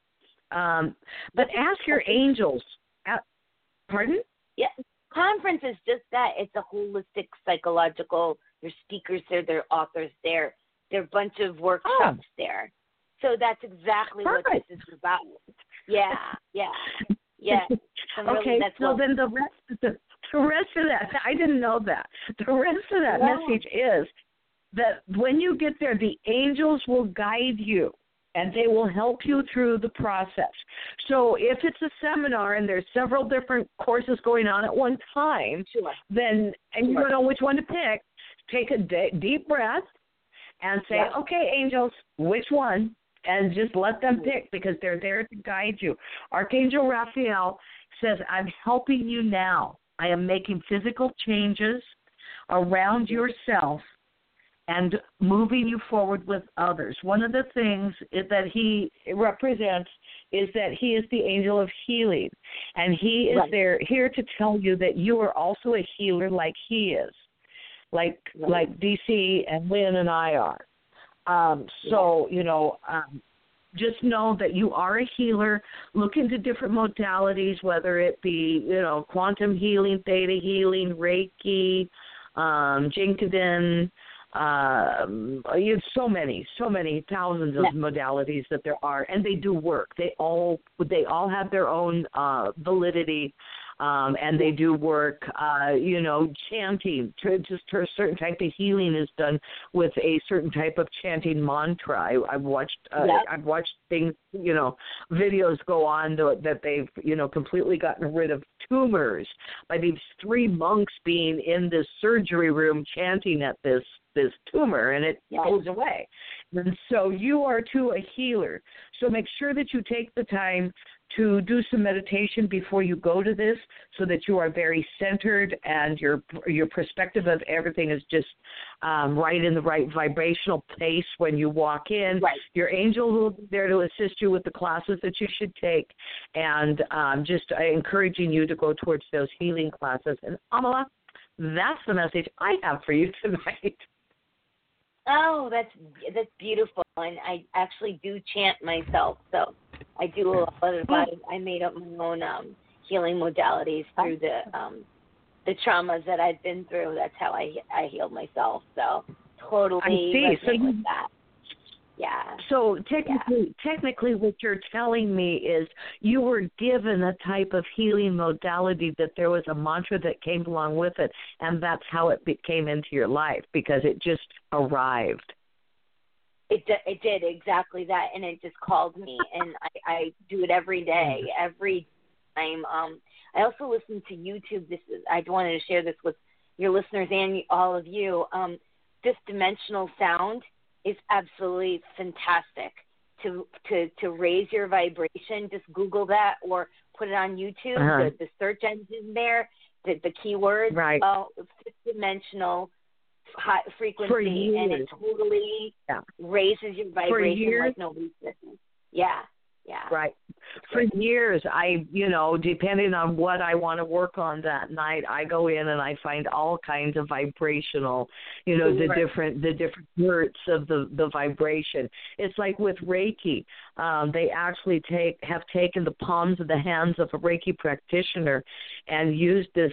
Um, but ask your angels. Uh, pardon? Yeah, conference is just that. It's a holistic psychological, there's speakers there, there are authors there, there are a bunch of workshops oh. there. So that's exactly Perfect. What this is about. Yeah, yeah, yeah. So really, okay, that's so what, then the rest, of the, the rest of that, I didn't know that. The rest of that yeah. message is that when you get there, the angels will guide you, and they will help you through the process. So if it's a seminar and there's several different courses going on at one time, sure. then, and sure. you don't know which one to pick, take a d- deep breath and say, yeah. okay, angels, which one? And just let them pick, because they're there to guide you. Archangel Raphael says, I'm helping you now. I am making physical changes around yourself and moving you forward with others. One of the things that he represents is that he is the angel of healing, and he is right. there here to tell you that you are also a healer like he is, like right. like D C and Lynn and I are. Um, so, you know, um, just know that you are a healer. Look into different modalities, whether it be, you know, quantum healing, theta healing, Reiki, um, Jinkiden, Um, you have so many, so many thousands of yeah. modalities that there are, and they do work. They all, they all have their own uh, validity, um, and they do work. Uh, you know, chanting, to, just to a certain type of healing is done with a certain type of chanting mantra. I, I've watched, uh, yeah. I've watched things, you know, videos go on to, that they've, you know, completely gotten rid of tumors by these three monks being in this surgery room chanting at this. this tumor, and it yes. goes away. And so you are, too, a healer. So make sure that you take the time to do some meditation before you go to this, so that you are very centered and your your perspective of everything is just um, right in the right vibrational place when you walk in. Right. Your angel will be there to assist you with the classes that you should take, and um, just uh, encouraging you to go towards those healing classes. And Amala, That's the message I have for you tonight. Oh, that's that's beautiful, and I actually do chant myself. So I do a lot of. I, I made up my own um, healing modalities through the um, the traumas that I've been through. That's how I I healed myself. So totally I see. resonate So you, with that. Yeah. So technically, yeah. technically, what you're telling me is you were given a type of healing modality that there was a mantra that came along with it, and that's how it be- came into your life because it just arrived. It d- it did exactly that, and it just called me, and I, I do it every day, every time. Um, I also listen to YouTube. This is I wanted to share this with your listeners and all of you. Um, Fifth Dimensional Sound is absolutely fantastic to to to raise your vibration. Just Google that or put it on YouTube. Uh-huh. The, the search engine there, the, the keywords, right? Uh, fifth dimensional high frequency, and it totally yeah. raises your vibration like nobody's business. Yeah. Yeah. Right. For years, I, you know, depending on what I want to work on that night, I go in and I find all kinds of vibrational, you know, the right. different the different hertz of the, the vibration. It's like with Reiki. Um, they actually take have taken the palms of the hands of a Reiki practitioner and used this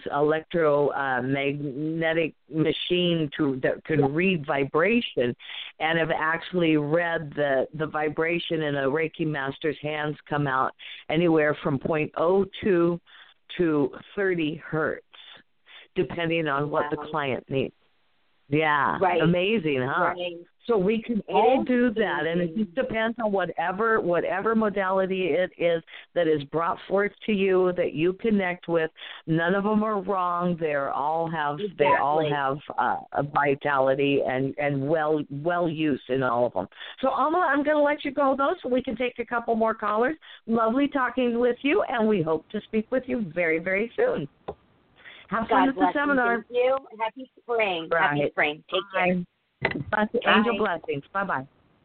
electromagnetic uh, machine to that can read vibration, and have actually read the the vibration in a Reiki master's hands come out anywhere from zero point zero two to thirty hertz, depending on what wow. the client needs. Yeah, right. Amazing, huh? Right. So we can it all do that, and it just depends on whatever whatever modality it is that is brought forth to you that you connect with. None of them are wrong. They all have exactly. they all have uh, a vitality and and well well use in all of them. So Alma, I'm going to let you go though, so we can take a couple more callers. Lovely talking with you, and we hope to speak with you very very soon. Have fun God at the bless seminar. You. Thank you. Happy spring. Right. Happy spring. Take Bye. care. Bless, angel blessings. Bye-bye.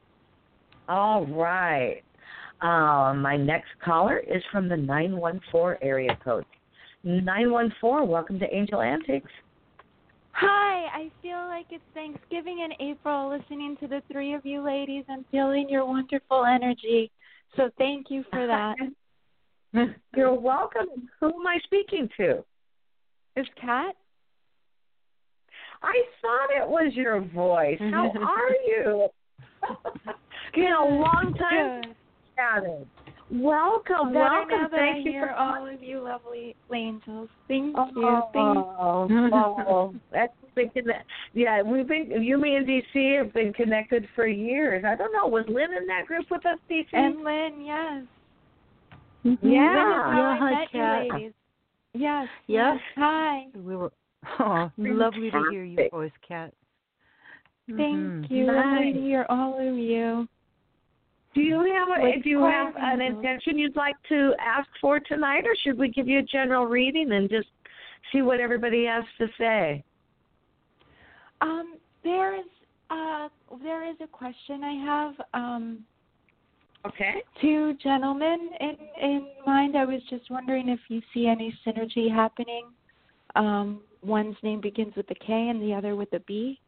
All right. Uh, my next caller is from the nine one four area code. nine one four, welcome to Angel Antics. Hi. I feel like it's Thanksgiving in April listening to the three of you ladies and feeling your wonderful energy. So thank you for that. You're welcome. Who am I speaking to? It's Kat. I thought it was your voice. How are you? You know, long time chatted. Welcome, Better welcome. Now that Thank I you hear for all of you lovely angels. Thank oh, you. Thank oh, oh, that's been connect- yeah. We've been you, me, and D C have been connected for years. I don't know. Was Lynn in that group with us, D C? And Lynn, yes. Mm-hmm. Yeah, yeah. Lynn is how yeah, I hi, met you Kat. ladies. Yes. Yes. Yes. Hi. We were. Oh, lovely to hear your voice, Kat. Thank mm-hmm. you. Nice. Lovely to hear all of you. Do you have a, With do you have an angels. intention you'd like to ask for tonight, or should we give you a general reading and just see what everybody has to say? Um, there is uh there is a question I have. Um, Okay. Two gentlemen in in mind. I was just wondering if you see any synergy happening. Um, one's name begins with a K and the other with a B.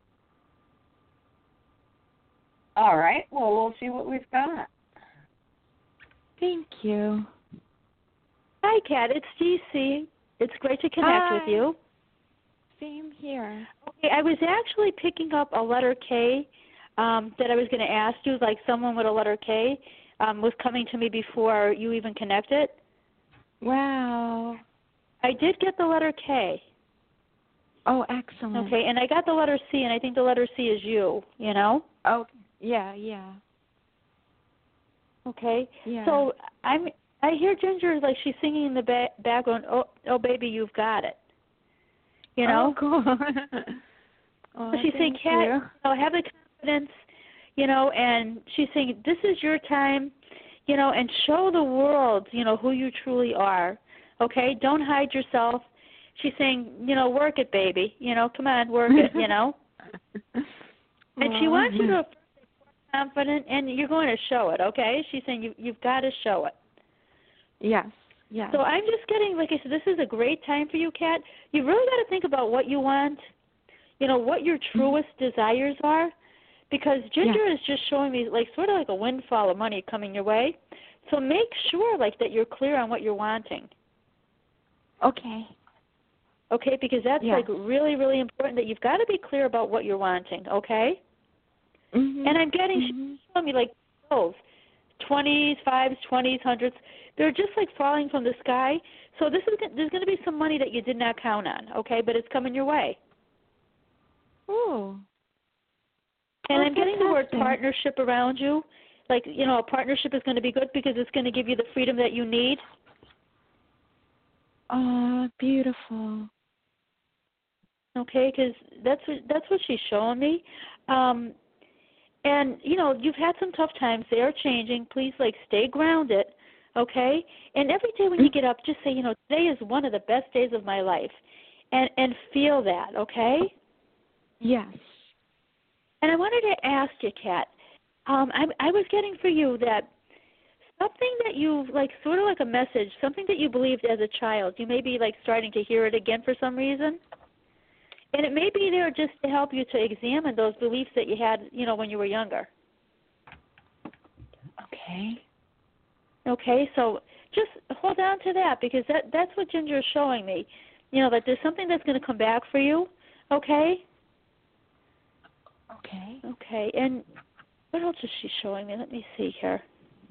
All right. Well, we'll see what we've got. Thank you. Hi, Kat. It's G C. It's great to connect Hi. with you. Same here. Okay, I was actually picking up a letter K um, that I was going to ask you, like someone with a letter K um, was coming to me before you even connected. Wow. I did get the letter K. Oh, excellent. Okay, and I got the letter C, and I think the letter C is you, you know? Oh, yeah, yeah. Okay. Yeah. So I'm. I hear Ginger, like she's singing in the ba- background, oh, oh, baby, you've got it. You know? Oh, cool. Oh, so she's saying, Kat, you. you know, have the confidence, you know, and she's saying, this is your time, you know, and show the world, you know, who you truly are. Okay? Don't hide yourself. She's saying, you know, work it, baby. You know, come on, work it, you know. And she wants you to be confident, and you're going to show it, okay? She's saying you, you've got to show it. Yes. Yeah. So I'm just getting, like I said, this is a great time for you, Kat. You really got to think about what you want, you know, what your truest mm-hmm. desires are, because Ginger yeah. is just showing me like sort of like a windfall of money coming your way. So make sure like that you're clear on what you're wanting. Okay. Okay, because that's yeah. like really, really important that you've got to be clear about what you're wanting, okay? Mm-hmm. And I'm getting, mm-hmm. she's showing me like bills, twenties, fives, twenties, hundreds. They're just like falling from the sky. So this is there's going to be some money that you did not count on, okay? But it's coming your way. Oh. And oh, I'm getting fantastic. the word partnership around you. Like, you know, a partnership is going to be good because it's going to give you the freedom that you need. Oh, beautiful. Okay, because that's what, that's what she's showing me. Um, and, you know, you've had some tough times. They are changing. Please, like, stay grounded, okay? And every day when you get up, just say, you know, today is one of the best days of my life. And, and feel that, okay? Yes. And I wanted to ask you, Kat, um, I, I was getting for you that something that you, like, sort of like a message, something that you believed as a child, you may be, like, starting to hear it again for some reason. And it may be there just to help you to examine those beliefs that you had, you know, when you were younger. Okay. Okay, so just hold on to that because that that's what Ginger is showing me. You know, that there's something that's going to come back for you, okay? Okay. Okay, and what else is she showing me? Let me see here.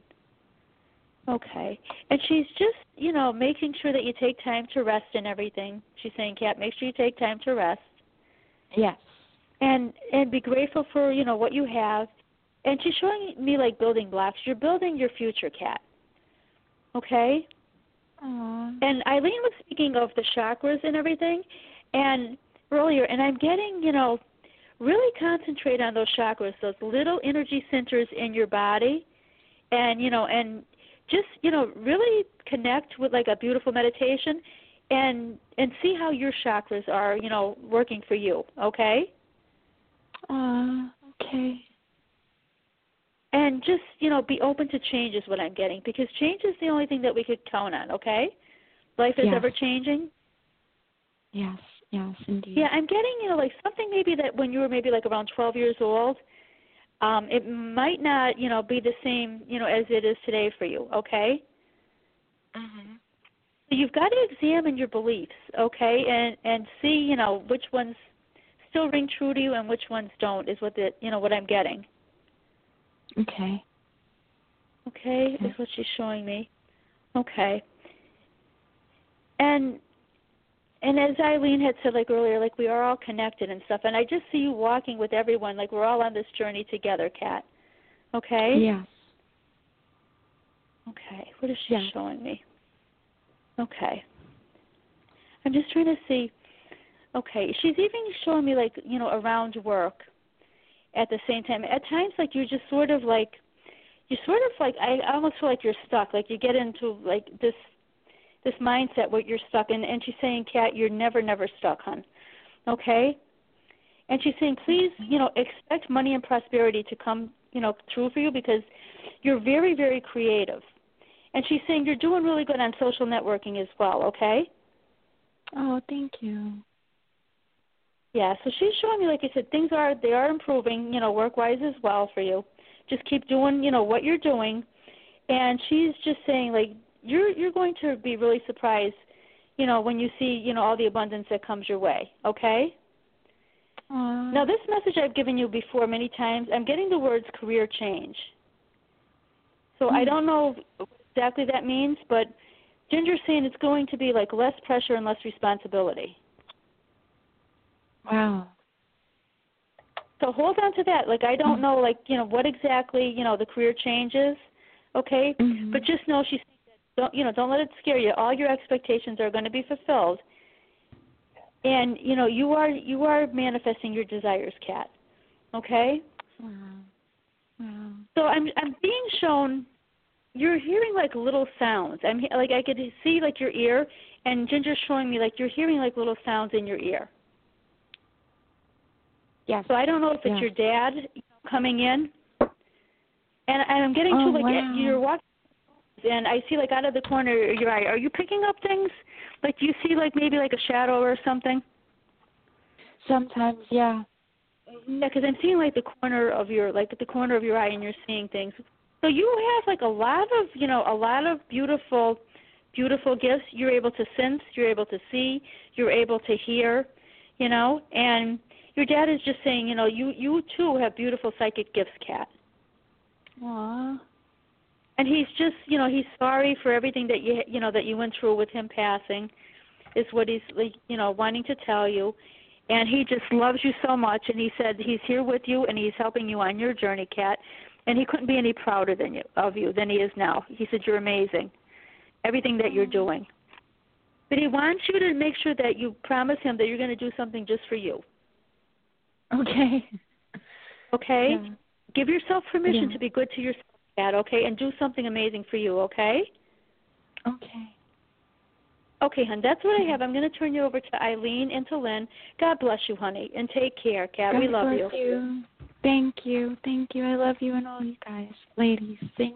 Okay, and she's just, you know, making sure that you take time to rest and everything. She's saying, Kat, make sure you take time to rest. Yes. And and be grateful for, you know, what you have. And she's showing me, like, building blocks. You're building your future, Kat. Okay? Aww. And Eileen was speaking of the chakras and everything, and earlier, and I'm getting, you know, really concentrate on those chakras, those little energy centers in your body, and, you know, and just, you know, really connect with, like, a beautiful meditation and and see how your chakras are, you know, working for you, okay? Uh, okay. And just, you know, be open to change is what I'm getting, because change is the only thing that we could count on, okay? Life is yes. ever changing. Yes, yes, indeed. Yeah, I'm getting, you know, like something maybe that when you were maybe like around twelve years old, um, it might not, you know, be the same, you know, as it is today for you, okay? Mm-hmm. So you've got to examine your beliefs, okay, and and see, you know, which ones still ring true to you and which ones don't is what the, you know, what I'm getting. Okay. Okay, okay. is what she's showing me. Okay. And and as Eileen had said, like earlier, like we are all connected and stuff, and I just see you walking with everyone, like we're all on this journey together, Kat. Okay? Yes. Okay, what is she yes. showing me? Okay. I'm just trying to see. Okay, she's even showing me, like, you know, around work at the same time. At times, like, you're just sort of like, you're sort of like, I almost feel like you're stuck. Like, you get into, like, this this mindset where you're stuck. And, and she's saying, Kat, you're never, never stuck, hon. Okay? And she's saying, please, you know, expect money and prosperity to come, you know, true for you because you're very, very creative. And she's saying you're doing really good on social networking as well, okay? Oh, thank you. Yeah, so she's showing me, like I said, things are, they are improving, you know, work-wise as well for you. Just keep doing, you know, what you're doing. And she's just saying, like, you're you're going to be really surprised, you know, when you see, you know, all the abundance that comes your way, okay? Aww. Now, this message I've given you before many times, I'm getting the words career change. So mm. I don't know what exactly that means, but Ginger's saying it's going to be, like, less pressure and less responsibility. Wow. So hold on to that. Like, I don't know, like, you know, what exactly, you know, the career change is, okay? Mm-hmm. But just know she's saying that, don't, you know, don't let it scare you. All your expectations are going to be fulfilled. And, you know, you are you are manifesting your desires, Kat, okay? Wow. Wow. So I'm I'm being shown, you're hearing, like, little sounds. I'm like, I could see, like, your ear, and Ginger's showing me, like, you're hearing, like, little sounds in your ear. Yes. So I don't know if it's yes. your dad coming in, and I'm getting oh, to like wow. you're walking. and I see like out of the corner of your eye. Are you picking up things? Like do you see like maybe like a shadow or something? Sometimes, yeah. Yeah, because I'm seeing like the corner of your like at the corner of your eye, and you're seeing things. So you have like a lot of you know a lot of beautiful, beautiful gifts. You're able to sense. You're able to see. You're able to hear. You know, and your dad is just saying, you know, you you too have beautiful psychic gifts, Kat. Aww. And he's just, you know, he's sorry for everything that you you know that you went through with him passing. Is what he's like, you know, wanting to tell you. And he just loves you so much, and he said he's here with you, and he's helping you on your journey, Kat. And he couldn't be any prouder than you of you than he is now. He said you're amazing, everything that you're doing. But he wants you to make sure that you promise him that you're going to do something just for you. Okay. Okay? Yeah. Give yourself permission Yeah. to be good to yourself, Kat, okay? And do something amazing for you, okay? Okay. Okay, hon, that's what I have. I'm going to turn you over to Eileen and to Lynn. God bless you, honey, and take care, Kat. God We love bless you. you. Thank you. Thank you. I love you and all you guys. Ladies, thank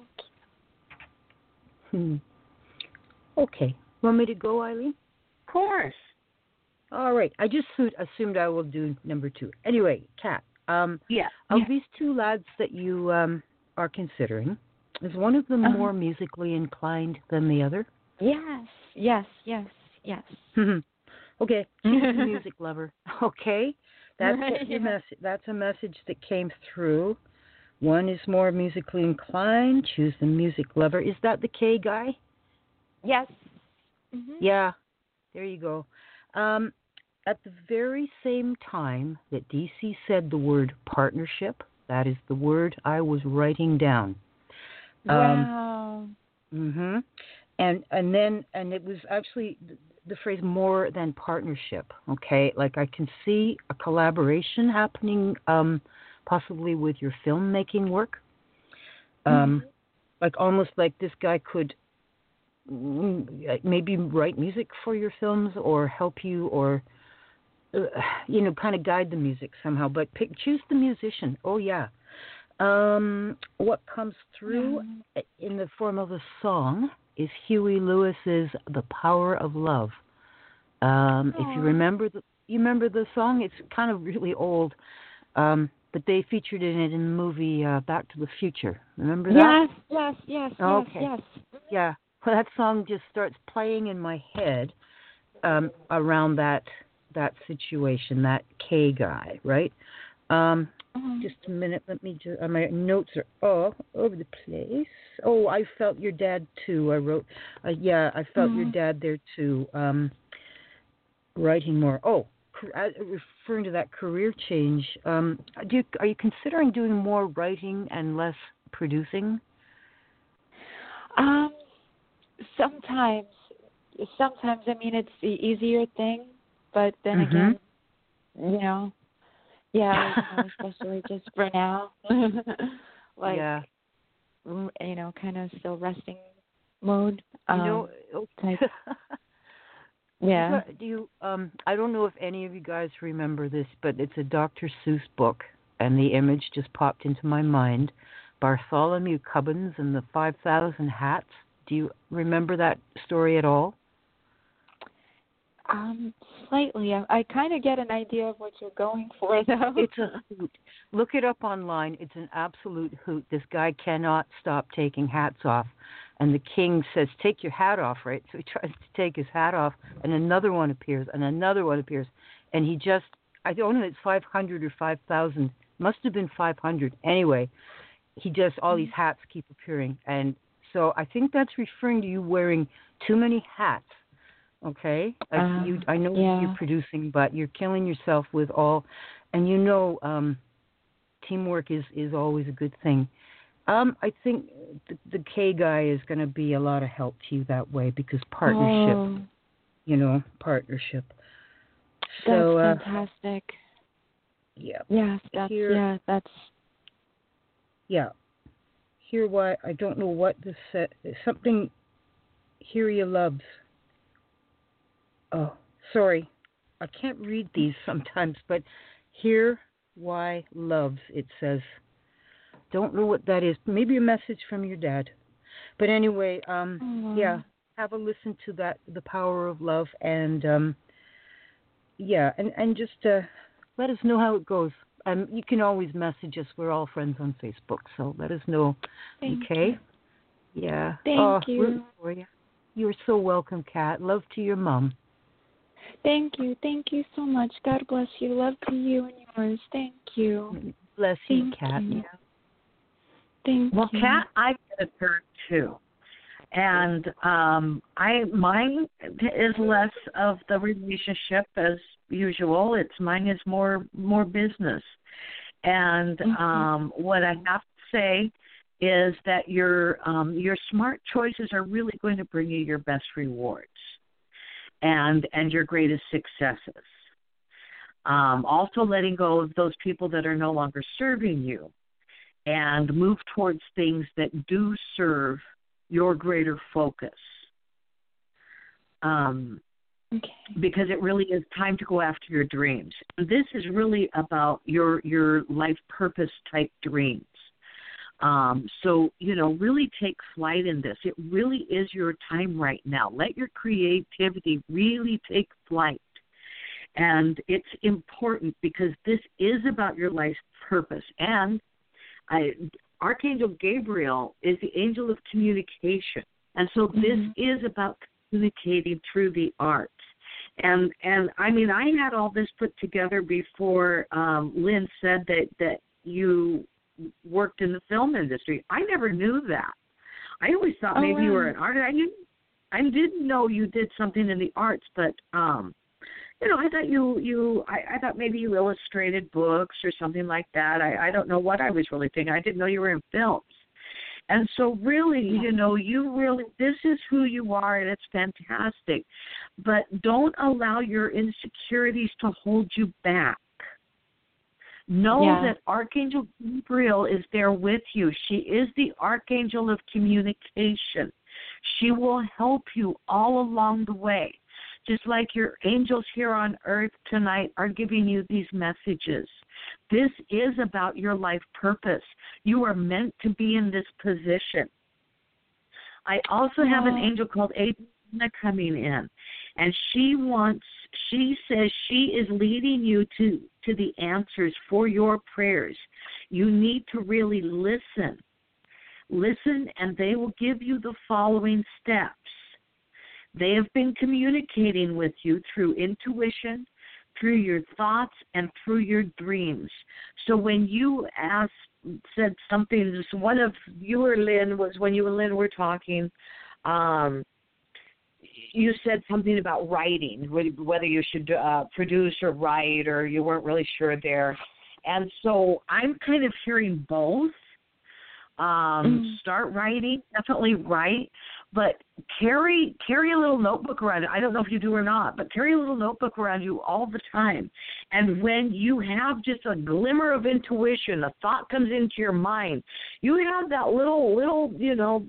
you. Hmm. Okay. Want me to go, Eileen? Of course. All right. I just su- assumed I will do number two. Anyway, Kat, um, Yeah. of Yeah. these two lads that you um, are considering, is one of them Uh-huh. more musically inclined than the other? Yes. Yes. Yes. Yes. Okay. Choose the music lover. Okay. That's Right, what your yeah. message. That's a message that came through. One is more musically inclined. Choose the music lover. Is that the K guy? Yes. Mm-hmm. Yeah, there you go. Um, at the very same time that D C said the word partnership, that is the word I was writing down. Wow. Um, mm-hmm. And and then and it was actually the, the phrase more than partnership. Okay, like I can see a collaboration happening, um, possibly with your filmmaking work. Um, Mm-hmm. like almost like this guy could maybe write music for your films or help you or uh, you know kind of guide the music somehow, but pick choose the musician. Oh yeah. Um, what comes through Yeah. in the form of a song is Huey Lewis's The Power of Love. Um, if you remember the you remember the song, it's kind of really old. Um, but they featured in it in the movie uh, Back to the Future. Remember that? Yes, yes, yes, Okay. yes, yes. Yeah. Well, that song just starts playing in my head um, around that that situation, that K guy, right? Um, Mm-hmm. just a minute. Let me just. Uh, my notes are all over the place. Oh, I felt your dad too. I wrote. Uh, yeah, I felt Mm-hmm. your dad there too. Um, writing more. Oh, uh, referring to that career change. Um, do you, are you considering doing more writing and less producing? Um, sometimes, sometimes I mean it's the easier thing, but then Mm-hmm. again, you know, yeah, you know, especially just for now, like yeah. r- you know, kind of still resting mode. Um, You know. type. Yeah. Do you? Um, I don't know if any of you guys remember this, but it's a Doctor Seuss book, and the image just popped into my mind. Bartholomew Cubbins and the Five Thousand Hats. Do you remember that story at all? Um, slightly. I, I kind of get an idea of what you're going for, though. It's a hoot. Look it up online. It's an absolute hoot. This guy cannot stop taking hats off. And the king says, take your hat off, right? So he tries to take his hat off, and another one appears, and another one appears. And he just, I don't know if it's five hundred or five thousand. Must have been five hundred. Anyway, he just, all these hats keep appearing. And so I think that's referring to you wearing too many hats. Okay, like Um, you, I know yeah. you're producing, but you're killing yourself with all, and you know, um, teamwork is, is always a good thing. Um, I think the, the K guy is going to be a lot of help to you that way because partnership, Oh, you know, partnership. that's So, uh, fantastic. yeah, Yes, that's Here- yeah, that's yeah. Here, why I don't know what this set. Something. Here you loves. Oh, sorry, I can't read these sometimes, but here why loves it says. Don't know what that is. Maybe a message from your dad. But anyway, um, Aww. yeah, have a listen to that, The Power of Love, and um, yeah, and and just uh, let us know how it goes. Um, you can always message us. We're all friends on Facebook, so let us know. Thank okay? you. Yeah. Thank oh, you. rooting for you. You're so welcome, Kat. Love to your mom. Thank you. Thank you so much. God bless you. Love to you and yours. Thank you. Bless you, Thank Kat. you. Yeah. Thank Well, you. Kat, I get a turn too. And um, I mine is less of the relationship as usual. It's mine is more more business. And Mm-hmm. um, what I have to say is that your um, your smart choices are really going to bring you your best rewards and and your greatest successes. Um, also, letting go of those people that are no longer serving you, and move towards things that do serve your greater focus. Um, Okay. because it really is time to go after your dreams. And this is really about your your life purpose type dreams. Um, so, you know, really take flight in this. It really is your time right now. Let your creativity really take flight. And it's important because this is about your life's purpose. And I, Archangel Gabriel is the angel of communication. And so this mm-hmm. is about communicating through the arts. And, and I mean, I had all this put together before um, Lynn said that, that you worked in the film industry. I never knew that. I always thought oh, maybe wow. you were an artist. I knew, I didn't know you did something in the arts, but um, you know, I thought you you I, I thought maybe you illustrated books or something like that. I, I don't know what I was really thinking. I didn't know you were in films. And so really, you know, you really, this is who you are, and it's fantastic. But don't allow your insecurities to hold you back. Know yeah. that Archangel Gabriel is there with you. She is the Archangel of communication. She will help you all along the way. Just like your angels here on earth tonight are giving you these messages. This is about your life purpose. You are meant to be in this position. I also have an angel called Adriana coming in, and she wants, she says she is leading you to, to the answers for your prayers. You need to really listen. Listen, and they will give you the following steps. They have been communicating with you through intuition, through your thoughts, and through your dreams. So when you asked, said something, one of you or Lynn was, when you and Lynn were talking, um, you said something about writing, whether you should uh, produce or write, or you weren't really sure there. And so I'm kind of hearing both. Um, mm. Start writing, definitely write, but carry carry a little notebook around. I don't know if you do or not, but carry a little notebook around you all the time. And when you have just a glimmer of intuition, a thought comes into your mind, you have that little, little, you know,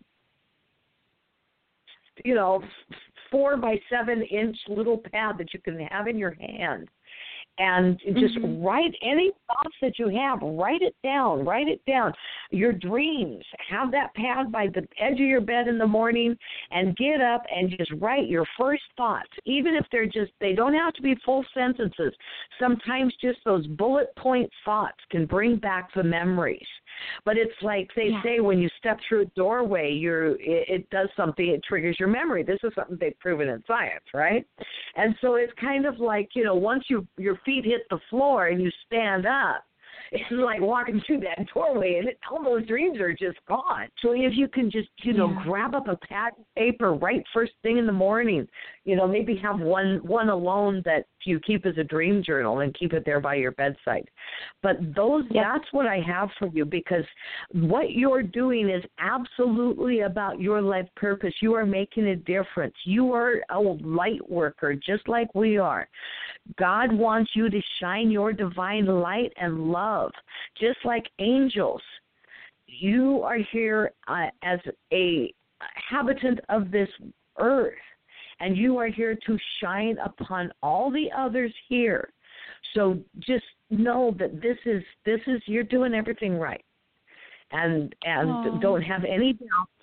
you know, four by seven inch little pad that you can have in your hand. And just mm-hmm. write any thoughts that you have. Write it down. Write it down. Your dreams. Have that pad by the edge of your bed in the morning and get up and just write your first thoughts. Even if they're just, they don't have to be full sentences. Sometimes just those bullet point thoughts can bring back the memories. But it's like they yeah. say when you step through a doorway, you're, it, it does something, it triggers your memory. This is something they've proven in science, right? And so it's kind of like, you know, once you your feet hit the floor and you stand up, it's like walking through that doorway, and it, all those dreams are just gone. So if you can just, you know, yeah. grab up a pad of paper right first thing in the morning, you know, maybe have one one alone that you keep as a dream journal and keep it there by your bedside. But those, yep. that's what I have for you, because what you're doing is absolutely about your life purpose. You are making a difference. You are a light worker, just like we are. God wants you to shine your divine light and love, just like angels. You are here uh, as a habitant of this earth, and you are here to shine upon all the others here. So just know that this is this is you're doing everything right, and and Aww. Don't have any doubts.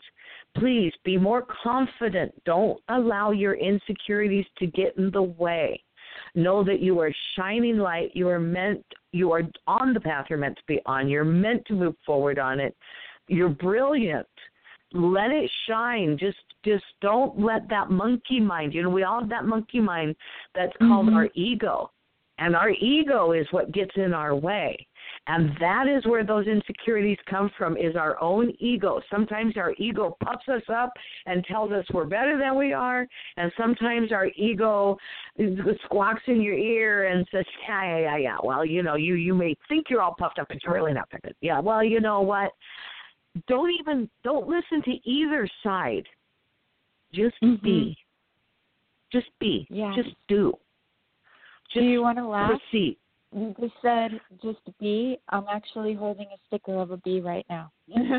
Please be more confident. Don't allow your insecurities to get in the way. Know that you are shining light. You are meant, you are on the path you're meant to be on. You're meant to move forward on it. You're brilliant. Let it shine. Just just don't let that monkey mind, you know, we all have that monkey mind that's called mm-hmm. our ego. And our ego is what gets in our way. And that is where those insecurities come from, is our own ego. Sometimes our ego puffs us up and tells us we're better than we are. And sometimes our ego squawks in your ear and says, yeah, yeah, yeah, yeah. Well, you know, you, you may think you're all puffed up, but you're really not that good. Yeah, well, you know what? Don't even, don't listen to either side. Just mm-hmm. be. Just be. Yeah. Just do. Just do you want to laugh? Proceed. You just said just be. I'm actually holding a sticker of a bee right now.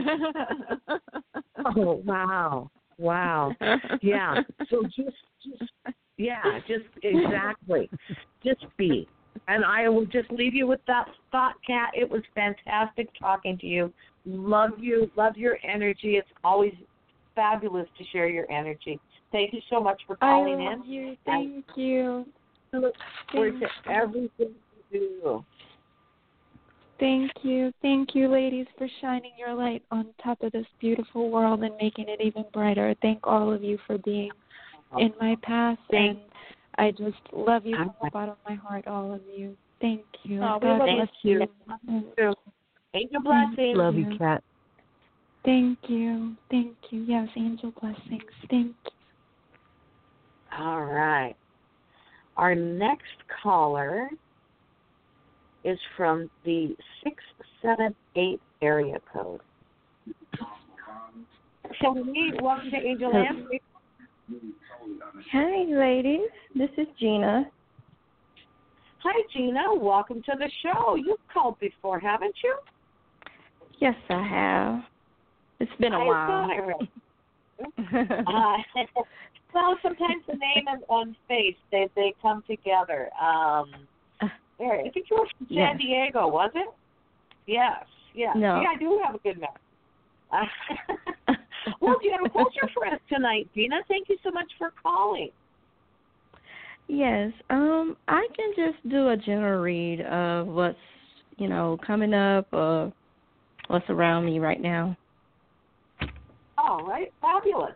Oh, wow. Wow. Yeah. So just, just, yeah, just exactly. Just be. And I will just leave you with that thought, Kat. It was fantastic talking to you. Love you. Love your energy. It's always fabulous to share your energy. Thank you so much for calling in. I love in. you. Thank I you. Look forward to everything you do. Thank you. Thank you, ladies, for shining your light on top of this beautiful world and making it even brighter. Thank all of you for being in my path. Thank and I just love you from the bottom of my heart, all of you. Thank you. Oh, God bless you. you. Angel blessings. Love you, Kat. Thank you. Thank you. Yes, angel blessings. Thank you. All right. Our next caller is from the six seven eight area code. Shelly, welcome to Angel Antics. Hi, ladies. This is Gina. Hi, Gina. Welcome to the show. You've called before, haven't you? Yes, I have. It's been a I while. uh, well, sometimes the name and, and face, they, they come together. Um, there, I think you were from San yes. Diego, was it? Yes, yes. No. Yeah, I do have a good memory. Uh, well, do you have a question for us tonight, Gina? Thank you so much for calling. Yes. Um, I can just do a general read of what's, you know, coming up or what's around me right now. All right. Fabulous.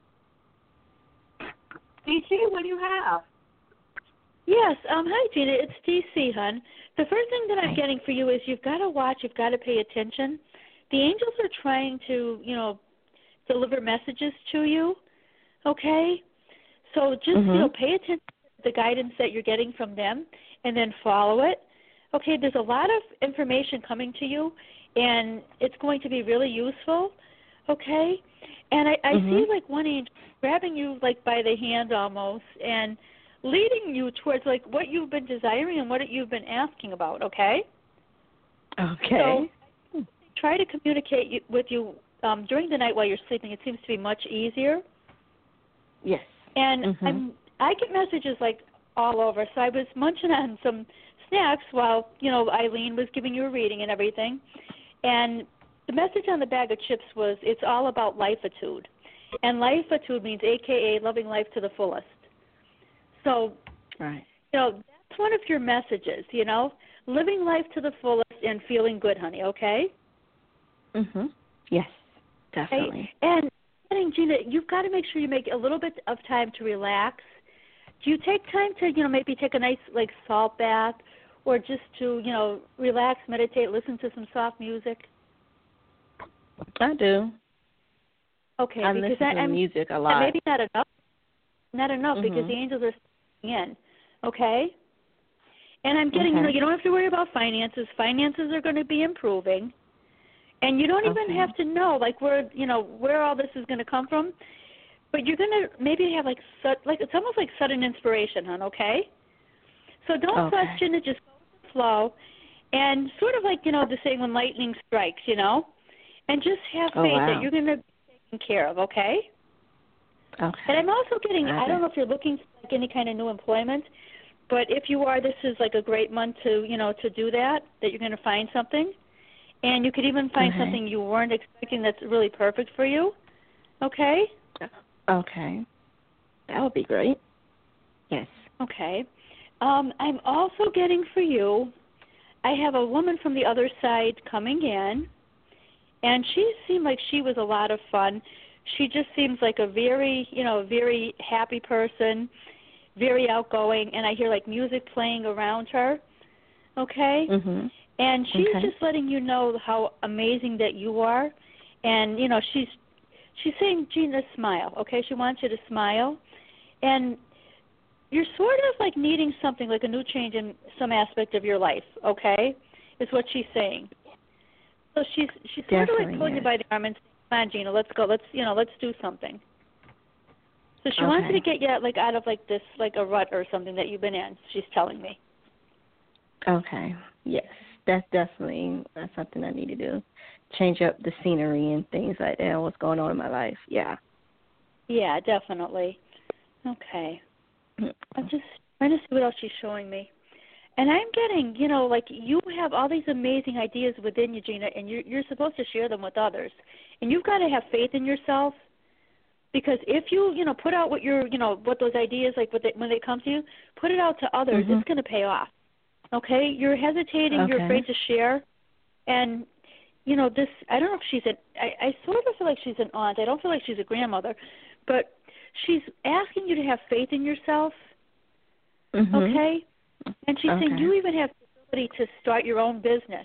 D C, what do you have? Yes. Um, hi, Gina. It's D C, hon. The first thing that I'm getting for you is you've got to watch, you've got to pay attention. The angels are trying to, you know, deliver messages to you, okay? So just, mm-hmm. you know, pay attention to the guidance that you're getting from them and then follow it. Okay, there's a lot of information coming to you, and it's going to be really useful, okay? And I, I mm-hmm. see, like, one angel grabbing you, like, by the hand almost and leading you towards, like, what you've been desiring and what you've been asking about, okay? Okay. So try to communicate with you um, during the night while you're sleeping. It seems to be much easier. Yes. And mm-hmm. I'm, I get messages, like, all over. So I was munching on some snacks while, you know, Eileen was giving you a reading and everything. And the message on the bag of chips was, it's all about lifeitude. And lifeitude means A K A loving life to the fullest. So, right. you know, that's one of your messages, you know, living life to the fullest and feeling good, honey, okay? Mm-hmm. Yes, definitely. Okay. And, Gina, you've got to make sure you make a little bit of time to relax. Do you take time to, you know, maybe take a nice, like, salt bath or just to, you know, relax, meditate, listen to some soft music? I do. Okay. I because listen I, to I'm, music a lot. Maybe not enough. Not enough mm-hmm. because the angels are in, okay? And I'm getting, okay. you know, you don't have to worry about finances. Finances are going to be improving. And you don't even okay. have to know, like, where, you know, where all this is going to come from. But you're going to maybe have, like, su- like it's almost like sudden inspiration, hon, okay? So don't okay. question it. Just go with the flow. And sort of like, you know, the saying when lightning strikes, you know? And just have oh, faith wow. that you're going to be taken care of, okay? Okay. And I'm also getting, okay. I don't know if you're looking for like any kind of new employment, but if you are, this is like a great month to, you know, to do that, that you're going to find something. And you could even find okay. something you weren't expecting that's really perfect for you. Okay? Okay. That would be great. Yes. Okay. Um, I'm also getting for you, I have a woman from the other side coming in, and she seemed like she was a lot of fun. She just seems like a very, you know, very happy person, very outgoing, and I hear like music playing around her. Okay? Mhm. And she's okay. just letting you know how amazing that you are. And, you know, she's she's saying, Gina, smile, okay? She wants you to smile. And you're sort of like needing something, like a new change in some aspect of your life, okay, is what she's saying. So she's she's sort Definitely, of like pulling yes. you by the arm and saying, come on, Gina, let's go. Let's, you know, let's do something. So she okay. wants you to get you like out of like this, like a rut or something that you've been in, she's telling me. Okay. Yes. That's definitely that's something I need to do. Change up the scenery and things like that, what's going on in my life. Yeah. Yeah, definitely. Okay. I'm just trying to see what else she's showing me. And I'm getting, you know, like you have all these amazing ideas within you, Gina, and you're, you're supposed to share them with others. And you've got to have faith in yourself, because if you, you know, put out what you're, you know, what those ideas, like what they, when they come to you, put it out to others, mm-hmm. it's going to pay off. Okay? You're hesitating, okay. you're afraid to share. And, you know, this, I don't know if she's an, I, I sort of feel like she's an aunt. I don't feel like she's a grandmother. But she's asking you to have faith in yourself. Mm-hmm. Okay? And she's okay. saying you even have the ability to start your own business.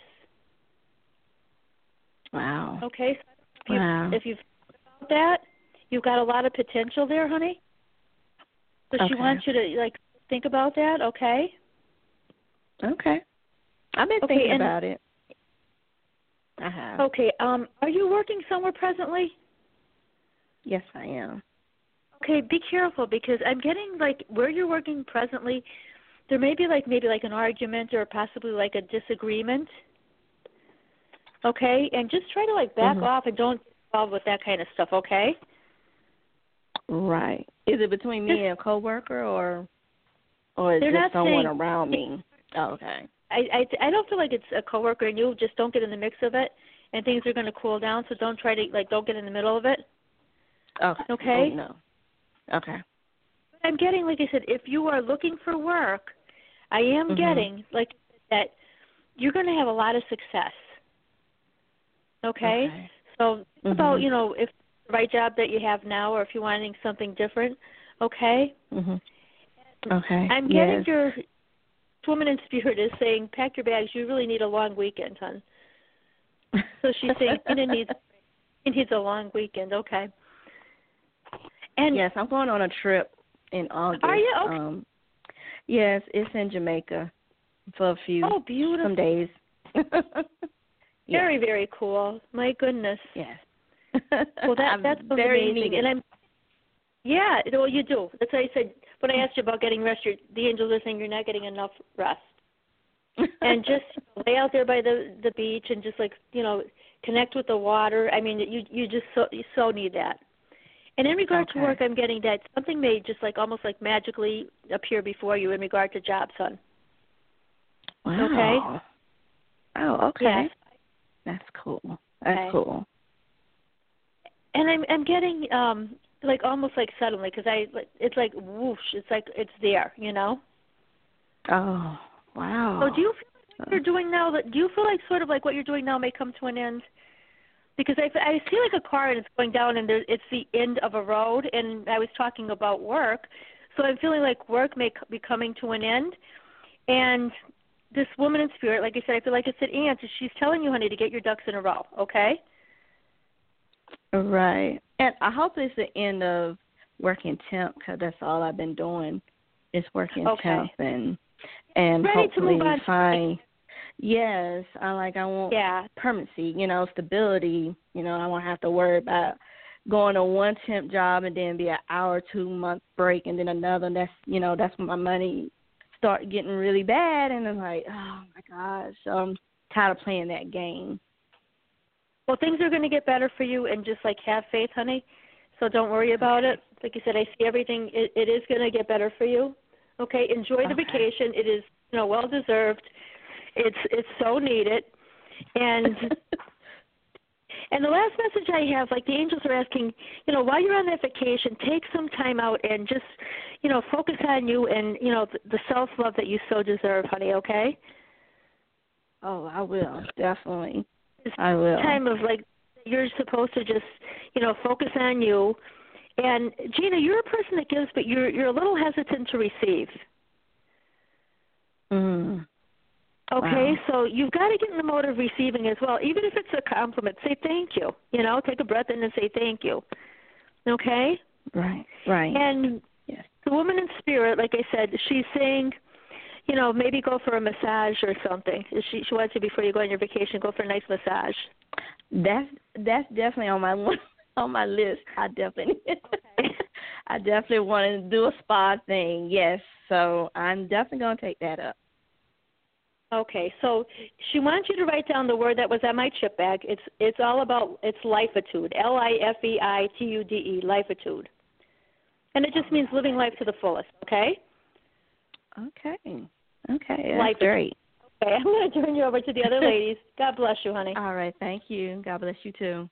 Wow. Okay? So if, wow. you, if you've thought about that, you've got a lot of potential there, honey. So okay. she wants you to, like, think about that, okay? Okay. I've been okay, thinking and, about it. I have. Okay. Um, are you working somewhere presently? Yes, I am. Okay, be careful, because I'm getting, like, where you're working presently, there may be, like, maybe like an argument or possibly like a disagreement. Okay? And just try to, like, back mm-hmm. off and don't get involved with that kind of stuff, okay? Right. Is it between me and a coworker, or or is They're it not someone saying, around me? Oh, okay. I, I I don't feel like it's a coworker and you. Just don't get in the mix of it, and things are going to cool down. So don't try to, like, don't get in the middle of it. Okay. Okay. Oh, no. Okay. I'm getting, like I said, if you are looking for work, I am mm-hmm. getting, like, that you're going to have a lot of success. Okay? okay. So think mm-hmm. about, you know, if the right job that you have now, or if you're wanting something different. Okay? Mm-hmm. Okay. I'm getting yes. your woman in spirit is saying, pack your bags. You really need a long weekend, hon. So she's saying, Tina needs, she needs a long weekend. Okay. And yes, I'm going on a trip in August. Are you? Okay. Um, yes, it's in Jamaica for a few oh, beautiful. some days. Very, yes. very cool. My goodness. Yes. Well, that that's very amazing. needed. And I'm yeah, well, you do. That's why I said when I asked you about getting rest, you're, the angels are saying you're not getting enough rest. And just lay out there by the the beach and just, like, you know, connect with the water. I mean, you you just so you so need that. And in regard okay. to work, I'm getting that something may just, like, almost like magically appear before you in regard to jobs, son. Wow. Okay. Oh, okay. Yes. That's cool. That's okay. cool. And I'm I'm getting um like almost like suddenly, because I it's like whoosh, it's like it's there, you know. Oh, wow. So do you feel like what you're doing now? That do you feel like sort of like what you're doing now may come to an end? Because I, I see like a car and it's going down and there, it's the end of a road, and I was talking about work, so I'm feeling like work may be coming to an end. And this woman in spirit, like I said, I feel like it's an aunt. She's telling you, honey, to get your ducks in a row, okay? Right. And I hope it's the end of working temp, because that's all I've been doing is working okay. temp and and Ready hopefully to move on. find. Yes, I like I want yeah. permanency, you know, stability. You know, I won't have to worry about going to one temp job and then be an hour, two month break, and then another. And that's you know that's when my money start getting really bad, and I'm like, oh my gosh, so I'm tired of playing that game. Well, things are going to get better for you, and just, like, have faith, honey. So don't worry about okay. it. Like you said, I see everything. It, it is going to get better for you. Okay, enjoy the okay. vacation. It is, you know, well deserved. It's it's so needed, and And the last message I have, like the angels are asking, you know, while you're on that vacation, take some time out and just, you know, focus on you and, you know, the, the self-love that you so deserve, honey, okay? Oh, I will, definitely. I will. Time of, like, you're supposed to just, you know, focus on you. And, Gina, you're a person that gives, but you're you're a little hesitant to receive. Mm. Okay, Wow. so you've got to get in the mode of receiving as well. Even if it's a compliment, say thank you. You know, take a breath in and say thank you. Okay? Right, right. And yes. The woman in spirit, like I said, she's saying, you know, maybe go for a massage or something. She she wants you before you go on your vacation, go for a nice massage. That's that's definitely on my on my list. I definitely okay. I definitely want to do a spa thing. Yes, so I'm definitely going to take that up. Okay, so she wants you to write down the word that was on my chip bag. It's it's all about it's lifeitude, L I F E I T U D E, lifeitude, and it just means living life to the fullest. Okay. Okay. Okay. That's life great. Okay, I'm going to turn you over to the other ladies. God bless you, honey. All right. Thank you. God bless you too.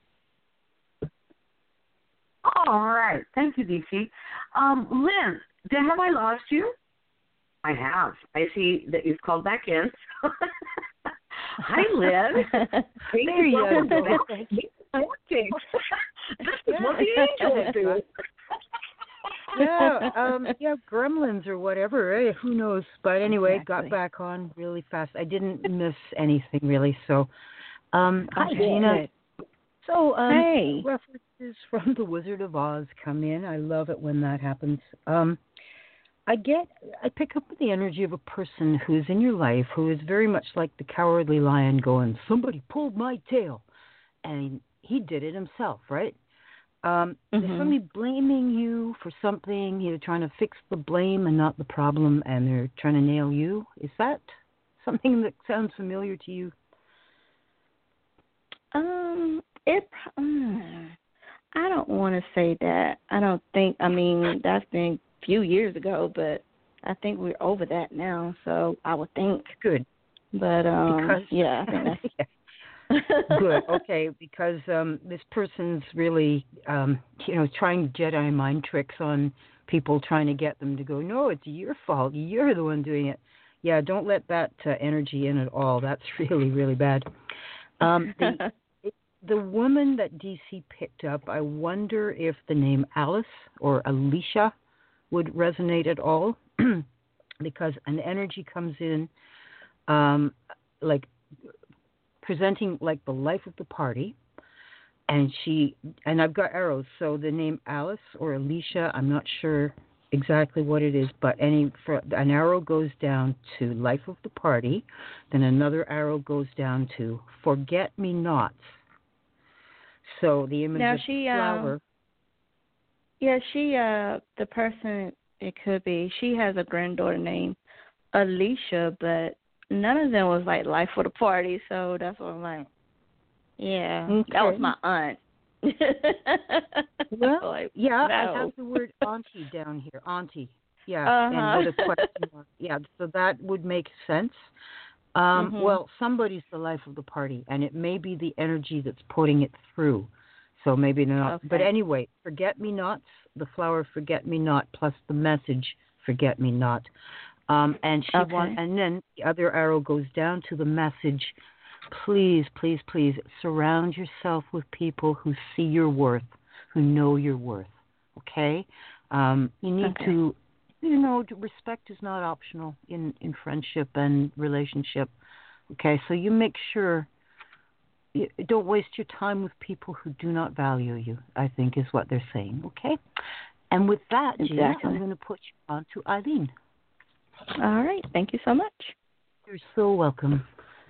All right. Thank you, D C. Um, Lynn, did, have I lost you? I have. I see that you've called back in. Hi, Lynn. There you go. Okay. This is what the angels do. yeah, um, yeah, gremlins or whatever. Eh? Who knows? But anyway, Exactly. got back on really fast. I didn't miss anything really. So, um, hi, Okay. Gina. So, um, hey. references from The Wizard of Oz come in. I love it when that happens. Um, I get, I pick up the energy of a person who's in your life who is very much like the cowardly lion going, somebody pulled my tail. And he did it himself, right? Um, mm-hmm. There's somebody blaming you for something. You're trying to fix the blame and not the problem, and they're trying to nail you. Is that something that sounds familiar to you? Um, it. Um, I don't want to say that. I don't think. I mean, that's been a few years ago, but I think we're over that now. So I would think. Good. But um, because, yeah, I think that's. yeah. Good. Okay, because um, this person's really, um, you know, trying Jedi mind tricks on people, trying to get them to go, no, it's your fault. You're the one doing it. Yeah, don't let that uh, energy in at all. That's really, really bad. Um, the, the woman that D C picked up, I wonder if the name Alice or Alicia would resonate at all, because an energy comes in, um, like, presenting like the life of the party, and she and I've got arrows, so the name Alice or Alicia, I'm not sure exactly what it is, but any for, an arrow goes down to life of the party, then another arrow goes down to forget me nots. So the image now of she, the flower. Um, yeah, she uh the person it could be. She has a granddaughter named Alicia, but none of them was like life for the party, so that's what I'm like. Yeah, okay. That was my aunt. Well, like, yeah, no. I have the word auntie down here. Auntie, yeah, uh-huh. and with a question mark. Yeah, so that would make sense. Um, mm-hmm. Well, somebody's the life of the party, and it may be the energy that's putting it through. So maybe not. Okay. But anyway, forget me nots. The flower forget me not plus the message forget me not. Um, and she okay. want, and then the other arrow goes down to the message. Please, please, please surround yourself with people who see your worth, who know your worth. Okay, um, you need okay. to, you know, respect is not optional in, in friendship and relationship. Okay, so you make sure you don't waste your time with people who do not value you, I think is what they're saying. Okay, and with that, exactly. Gina, I'm going to put you on to Eileen. All right. Thank you so much. You're so welcome.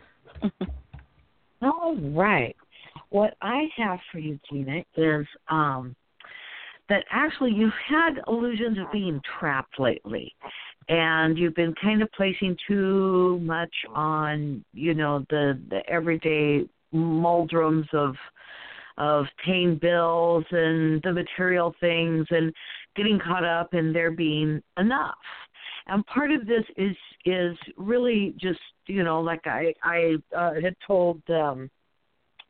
All right. What I have for you, Gina, is um, that actually you've had illusions of being trapped lately, and you've been kind of placing too much on, you know, the, the everyday moldrums of of paying bills and the material things and getting caught up in there being enough. And part of this is is really just, you know, like I, I uh, had told um,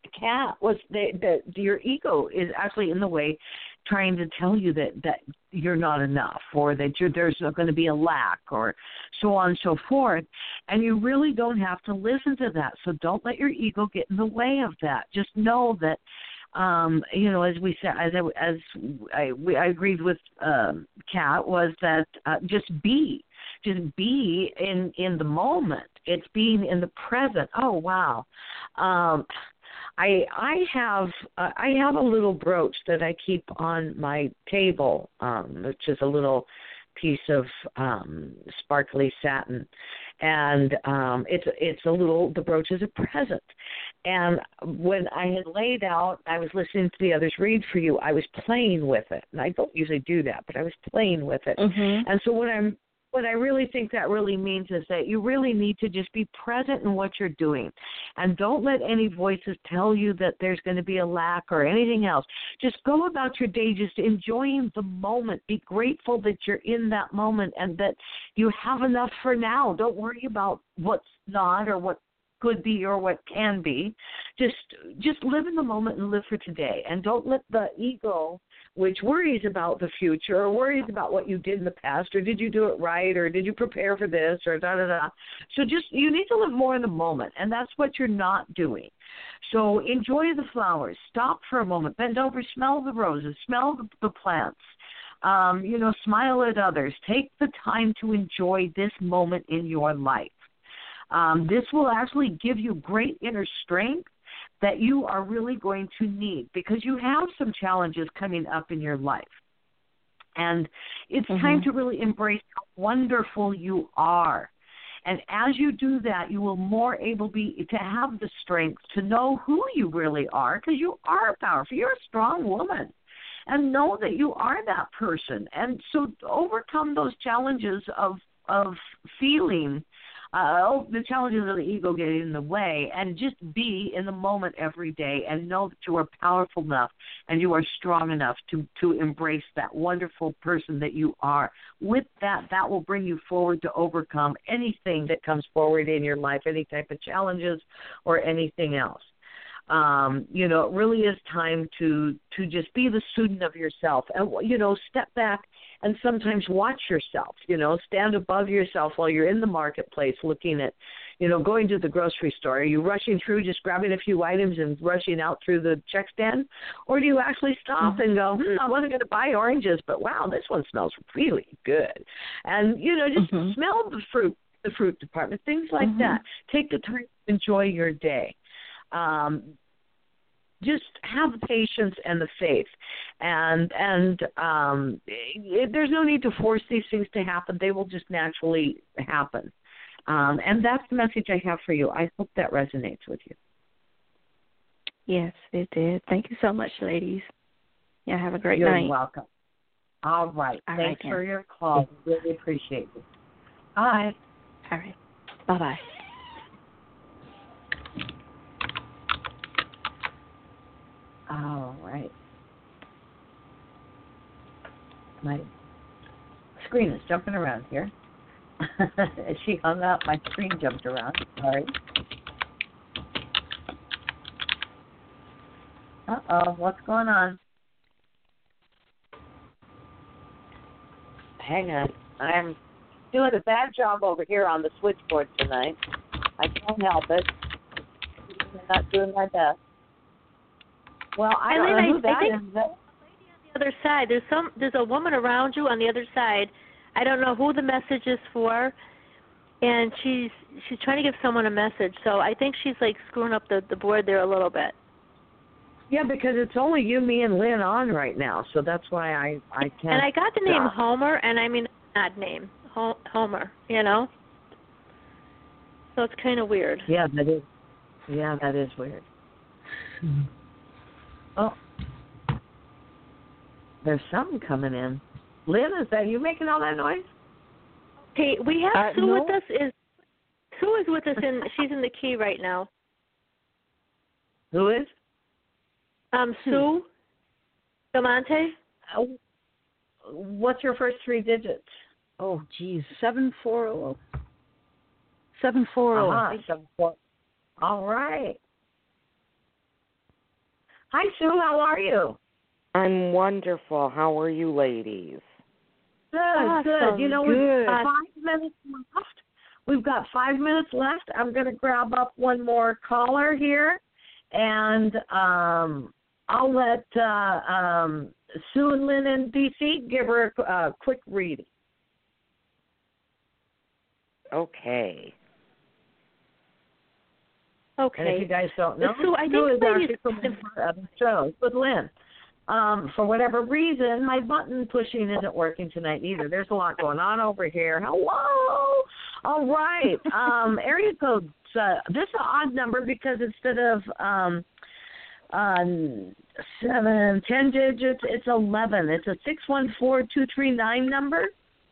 cat was that that your ego is actually in the way, trying to tell you that that you're not enough, or that you're, there's going to be a lack, or so on and so forth. And you really don't have to listen to that. So don't let your ego get in the way of that. Just know that, um, you know, as we said, as I, as I, we, I agreed with um, Kat, was that uh, just be, just be in in the moment. It's being in the present. Oh wow. Um, I I have uh, I have a little brooch that I keep on my table, um, which is a little piece of um, sparkly satin, and um, it's it's a little the brooch is a present. And when I had laid out, I was listening to the others read for you. I was playing with it, and I don't usually do that, but I was playing with it. Mm-hmm. And so what I'm What I really think that really means is that you really need to just be present in what you're doing. And don't let any voices tell you that there's going to be a lack or anything else. Just go about your day just enjoying the moment. Be grateful that you're in that moment and that you have enough for now. Don't worry about what's not or what could be or what can be. Just just live in the moment and live for today. And don't let the ego, which worries about the future or worries about what you did in the past, or did you do it right, or did you prepare for this, or da-da-da. So just, you need to live more in the moment, and that's what you're not doing. So enjoy the flowers. Stop for a moment. Bend over, smell the roses, smell the, the plants. Um, you know, smile at others. Take the time to enjoy this moment in your life. Um, this will actually give you great inner strength that you are really going to need, because you have some challenges coming up in your life. And it's mm-hmm. time to really embrace how wonderful you are. And as you do that, you will more able be to have the strength to know who you really are, because you are powerful. You're a strong woman. And know that you are that person. And so overcome those challenges of of feeling Uh, the challenges of the ego getting in the way, and just be in the moment every day and know that you are powerful enough and you are strong enough to, to embrace that wonderful person that you are. With that, that will bring you forward to overcome anything that comes forward in your life, any type of challenges or anything else. Um, you know, it really is time to, to just be the student of yourself and, you know, step back and sometimes watch yourself, you know, stand above yourself while you're in the marketplace looking at, you know, going to the grocery store. Are you rushing through, just grabbing a few items and rushing out through the check stand? Or do you actually stop mm-hmm. and go, hmm, I wasn't going to buy oranges, but wow, this one smells really good. And, you know, just mm-hmm. smell the fruit, the fruit department, things like mm-hmm. that. Take the time to enjoy your day. Um, just have the patience and the faith, and and um, it, there's no need to force these things to happen. They will just naturally happen, um, and that's the message I have for you. I hope that resonates with you. Yes, it did. Thank you so much, ladies. Yeah, have a great You're night. You're welcome. All right. All Thanks right, for your call. Really appreciate it. Bye. All right. Bye-bye. All right. My screen is jumping around here. As she hung up, my screen jumped around. Sorry. Uh-oh, what's going on? Hang on. I'm doing a bad job over here on the switchboard tonight. I can't help it. I'm not doing my best. Well, I don't Eileen, know who I, that I think is. That... on the other side, there's some, there's a woman around you on the other side. I don't know who the message is for, and she's she's trying to give someone a message. So I think she's like screwing up the, the board there a little bit. Yeah, because it's only you, me, and Lynn on right now, so that's why I I can't. And I got the name stop. Homer, and I mean odd name, Homer. You know. So it's kind of weird. Yeah, that is. Yeah, that is weird. Oh, there's something coming in. Lynn, is that you making all that noise? Hey, we have Uh, Sue no. with us. Is Sue is with us, and she's in the key right now. Who is? Um, Sue Damonte. Uh, what's your first three digits? Oh, geez, seven four zero. Seven four zero. Uh-huh, seven four. All right. Hi, Sue. How are you? I'm wonderful. How are you, ladies? Good, Awesome. good. You know, Good. we've got five minutes left. We've got five minutes left. I'm going to grab up one more caller here, and um, I'll let uh, um, Sue and Lynn in D C give her a uh, quick reading. Okay. Okay. And if you guys don't know, Sue, I Sue think is maybe actually from one of our other shows with Lynn. Um, for whatever reason, my button pushing isn't working tonight either. There's a lot going on over here. Hello. All right. Um, area code. Uh, this is an odd number because instead of um, um, seven, ten digits, it's eleven. It's a six one four two three nine number.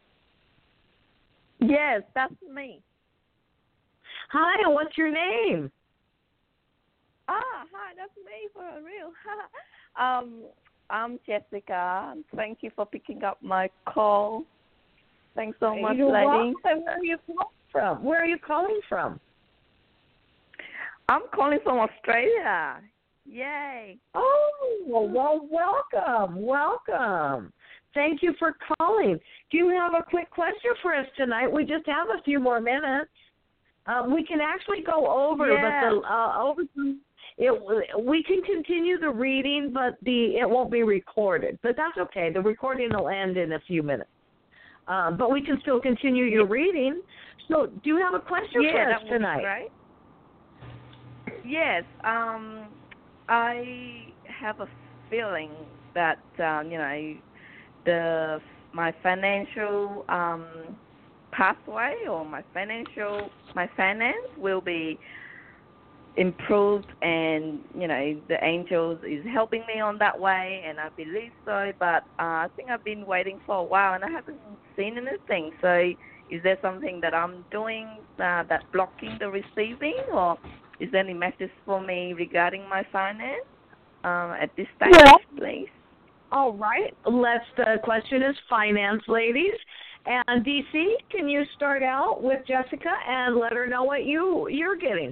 Yes, that's me. Hi. What's your name? Ah, hi, that's me for real. um, I'm Jessica. Thank you for picking up my call. Thanks so much, You're lady. welcome. Where are you calling from? Where are you calling from? I'm calling from Australia. Yay. Oh, well, welcome. Welcome. Thank you for calling. Do you have a quick question for us tonight? We just have a few more minutes. Um, we can actually go over, Yeah. but the uh, over it we can continue the reading, but the it won't be recorded. But that's okay. The recording will end in a few minutes. Um, but we can still continue your reading. So, do you have a question yeah, for us that would tonight? be great. Yes. Um, I have a feeling that um, you know the my financial um, pathway or my financial my finance will be improved, and you know the angels is helping me on that way, and I believe so. But uh, I think I've been waiting for a while, and I haven't seen anything. So, is there something that I'm doing uh, that's blocking the receiving, or is there any message for me regarding my finance um, at this stage, Well, please? All right. Let's. The question is finance, ladies. And D C, can you start out with Jessica and let her know what you you're getting?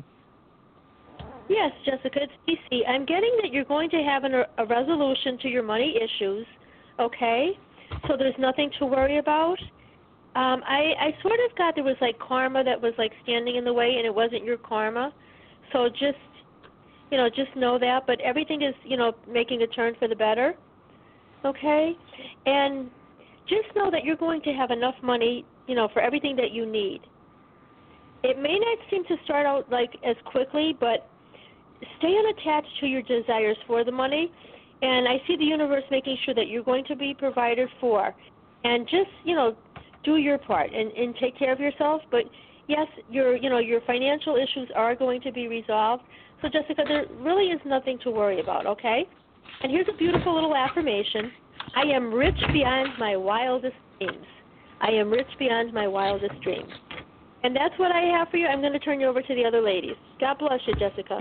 Yes, Jessica, it's D C. I'm getting that you're going to have an, a resolution to your money issues, okay? So there's nothing to worry about. Um, I, I sort of got there was like karma that was like standing in the way, and it wasn't your karma. So just, you know, just know that. But everything is, you know, making a turn for the better, okay? And just know that you're going to have enough money, you know, for everything that you need. It may not seem to start out like as quickly, but stay unattached to your desires for the money, and I see the universe making sure that you're going to be provided for. And just, you know, do your part and, and take care of yourself. But yes, your you know your financial issues are going to be resolved. So Jessica, there really is nothing to worry about, okay? And here's a beautiful little affirmation. I am rich beyond my wildest dreams. I am rich beyond my wildest dreams. And that's what I have for you. I'm going to turn you over to the other ladies. God bless you, Jessica.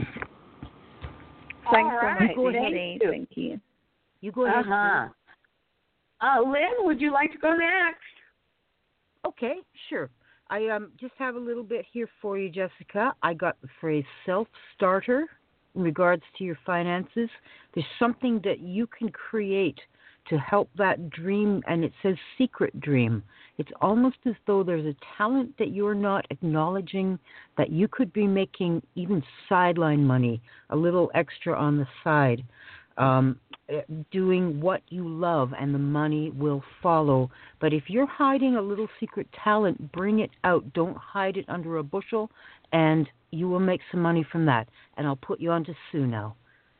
Thanks All so right. much, Go D ahead. C. Thank you. You go ahead. Uh-huh. Uh, Lynn, would you like to go next? Okay, sure. I um just have a little bit here for you, Jessica. I got the phrase self-starter in regards to your finances. There's something that you can create to help that dream, and it says secret dream. It's almost as though there's a talent that you're not acknowledging, that you could be making even sideline money, a little extra on the side, um, doing what you love, and the money will follow. But if you're hiding a little secret talent, bring it out. Don't hide it under a bushel, and you will make some money from that. And I'll put you on to Sue now.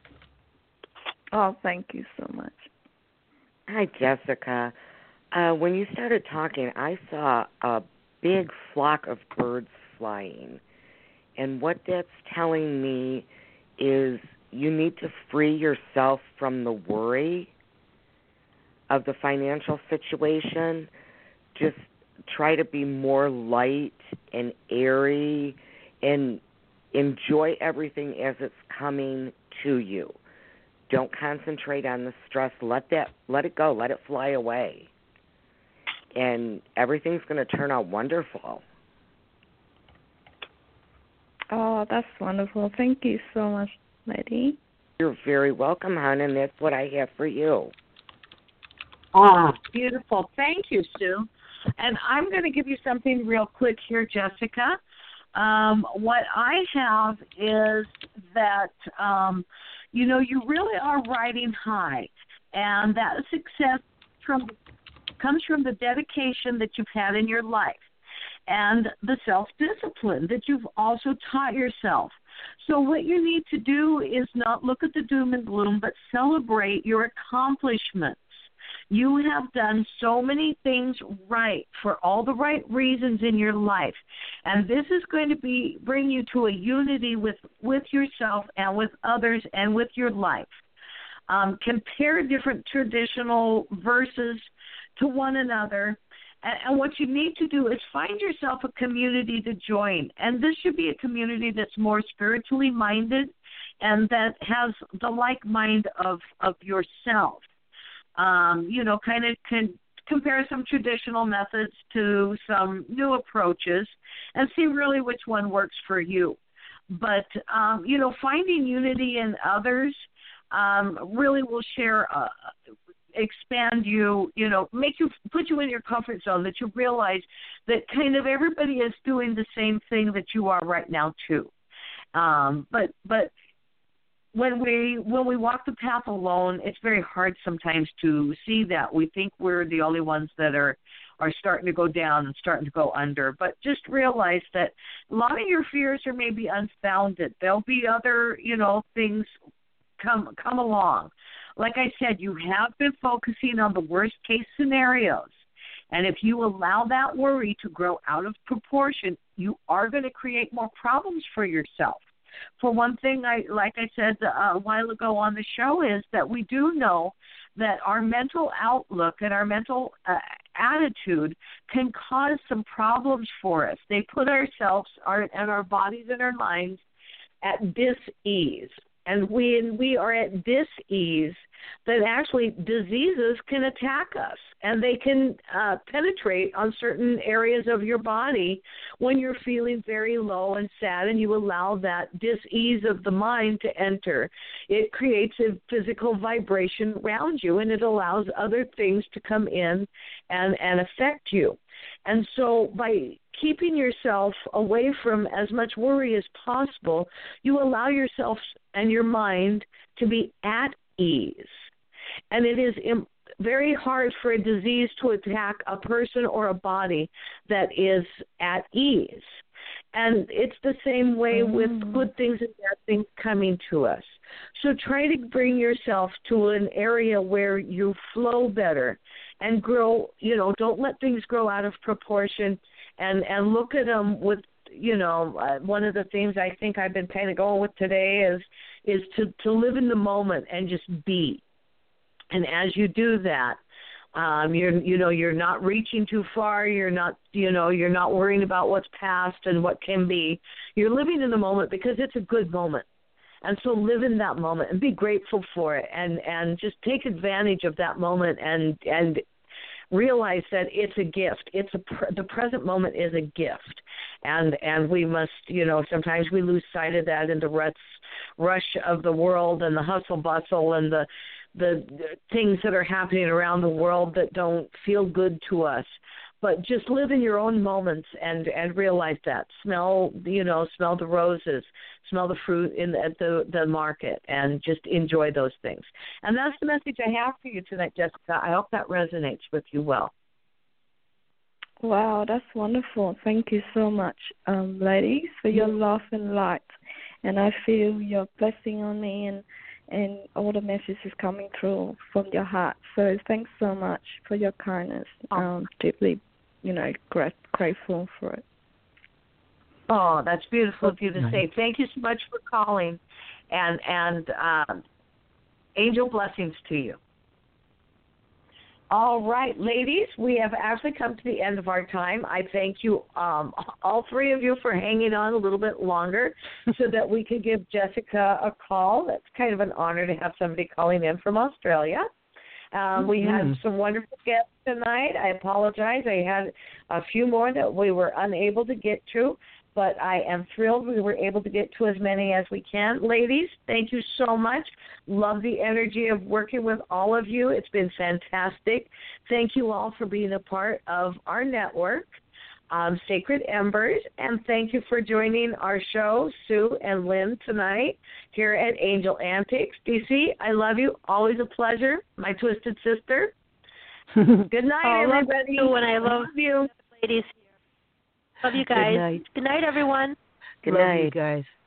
Oh, thank you so much. Hi, Jessica. Uh, when you started talking, I saw a big flock of birds flying. And what that's telling me is you need to free yourself from the worry of the financial situation. Just try to be more light and airy and enjoy everything as it's coming to you. Don't concentrate on the stress. Let that, let it go. Let it fly away. And everything's going to turn out wonderful. Oh, that's wonderful. Thank you so much, lady. You're very welcome, hon, and that's what I have for you. Ah, beautiful. Thank you, Sue. And I'm going to give you something real quick here, Jessica. Um, what I have is that, um, you know, you really are riding high, and that success from comes from the dedication that you've had in your life and the self-discipline that you've also taught yourself. So what you need to do is not look at the doom and gloom, but celebrate your accomplishments. You have done so many things right for all the right reasons in your life, and this is going to be bring you to a unity with, with yourself and with others and with your life. Um, compare different traditional verses to one another. And what you need to do is find yourself a community to join. And this should be a community that's more spiritually minded and that has the like mind of, of yourself. Um, you know, kind of can compare some traditional methods to some new approaches and see really which one works for you. But, um, you know, finding unity in others um, really will share uh, expand you, you know, make you, put you in your comfort zone, that you realize that kind of everybody is doing the same thing that you are right now too. Um, but, but when we, when we walk the path alone, it's very hard sometimes to see that. We think we're the only ones that are, are starting to go down and starting to go under. But just realize that a lot of your fears are maybe unfounded. There'll be other, you know, things come, come along. Like I said, you have been focusing on the worst case scenarios. And if you allow that worry to grow out of proportion, you are going to create more problems for yourself. For one thing, I like I said a while ago on the show, is that we do know that our mental outlook and our mental uh, attitude can cause some problems for us. They put ourselves our, and our bodies and our minds at dis-ease. And when we are at dis-ease, then actually diseases can attack us, and they can uh, penetrate on certain areas of your body when you're feeling very low and sad, and you allow that dis-ease of the mind to enter. It creates a physical vibration around you, and it allows other things to come in and, and affect you. And so by keeping yourself away from as much worry as possible, you allow yourself and your mind to be at ease. And it is im- very hard for a disease to attack a person or a body that is at ease. And it's the same way mm-hmm. with good things and bad things coming to us. So try to bring yourself to an area where you flow better and grow, you know, don't let things grow out of proportion, and, and look at them with, you know, uh, one of the themes I think I've been kind of going with today is is to, to live in the moment and just be. And as you do that, um, you're, you know, you're not reaching too far. You're not, you know, you're not worrying about what's past and what can be. You're living in the moment because it's a good moment. And so live in that moment and be grateful for it, and, and just take advantage of that moment and and realize that it's a gift. It's a the present moment is a gift, and and we must, you know, sometimes we lose sight of that in the ruts, rush of the world and the hustle bustle and the the things that are happening around the world that don't feel good to us. But just live in your own moments and, and realize that. Smell, you know, smell the roses, smell the fruit in the, at the, the market, and just enjoy those things. And that's the message I have for you tonight, Jessica. I hope that resonates with you well. Wow, that's wonderful. Thank you so much, um, ladies, for your love and light. And I feel your blessing on me, and, and all the messages coming through from your heart. So thanks so much for your kindness. Um, deeply, you know, gra- grateful for it. Oh, that's beautiful of you to say. Thank you so much for calling, and and um, angel blessings to you. All right, ladies, we have actually come to the end of our time. I thank you, um, all three of you, for hanging on a little bit longer so that we could give Jessica a call. That's kind of an honor to have somebody calling in from Australia. Um, mm-hmm. We had some wonderful guests tonight. I apologize. I had a few more that we were unable to get to. but I am thrilled we were able to get to as many as we can. Ladies, thank you so much. Love the energy of working with all of you. It's been fantastic. Thank you all for being a part of our network, um, Sacred Embers, and thank you for joining our show, Sue and Lynn, tonight here at Angel Antics. D C, I love you. Always a pleasure, my twisted sister. Good night, oh, everybody. I love you, and I love, love you, ladies. Love you guys. Good night. Good night, everyone. Good love night, you guys.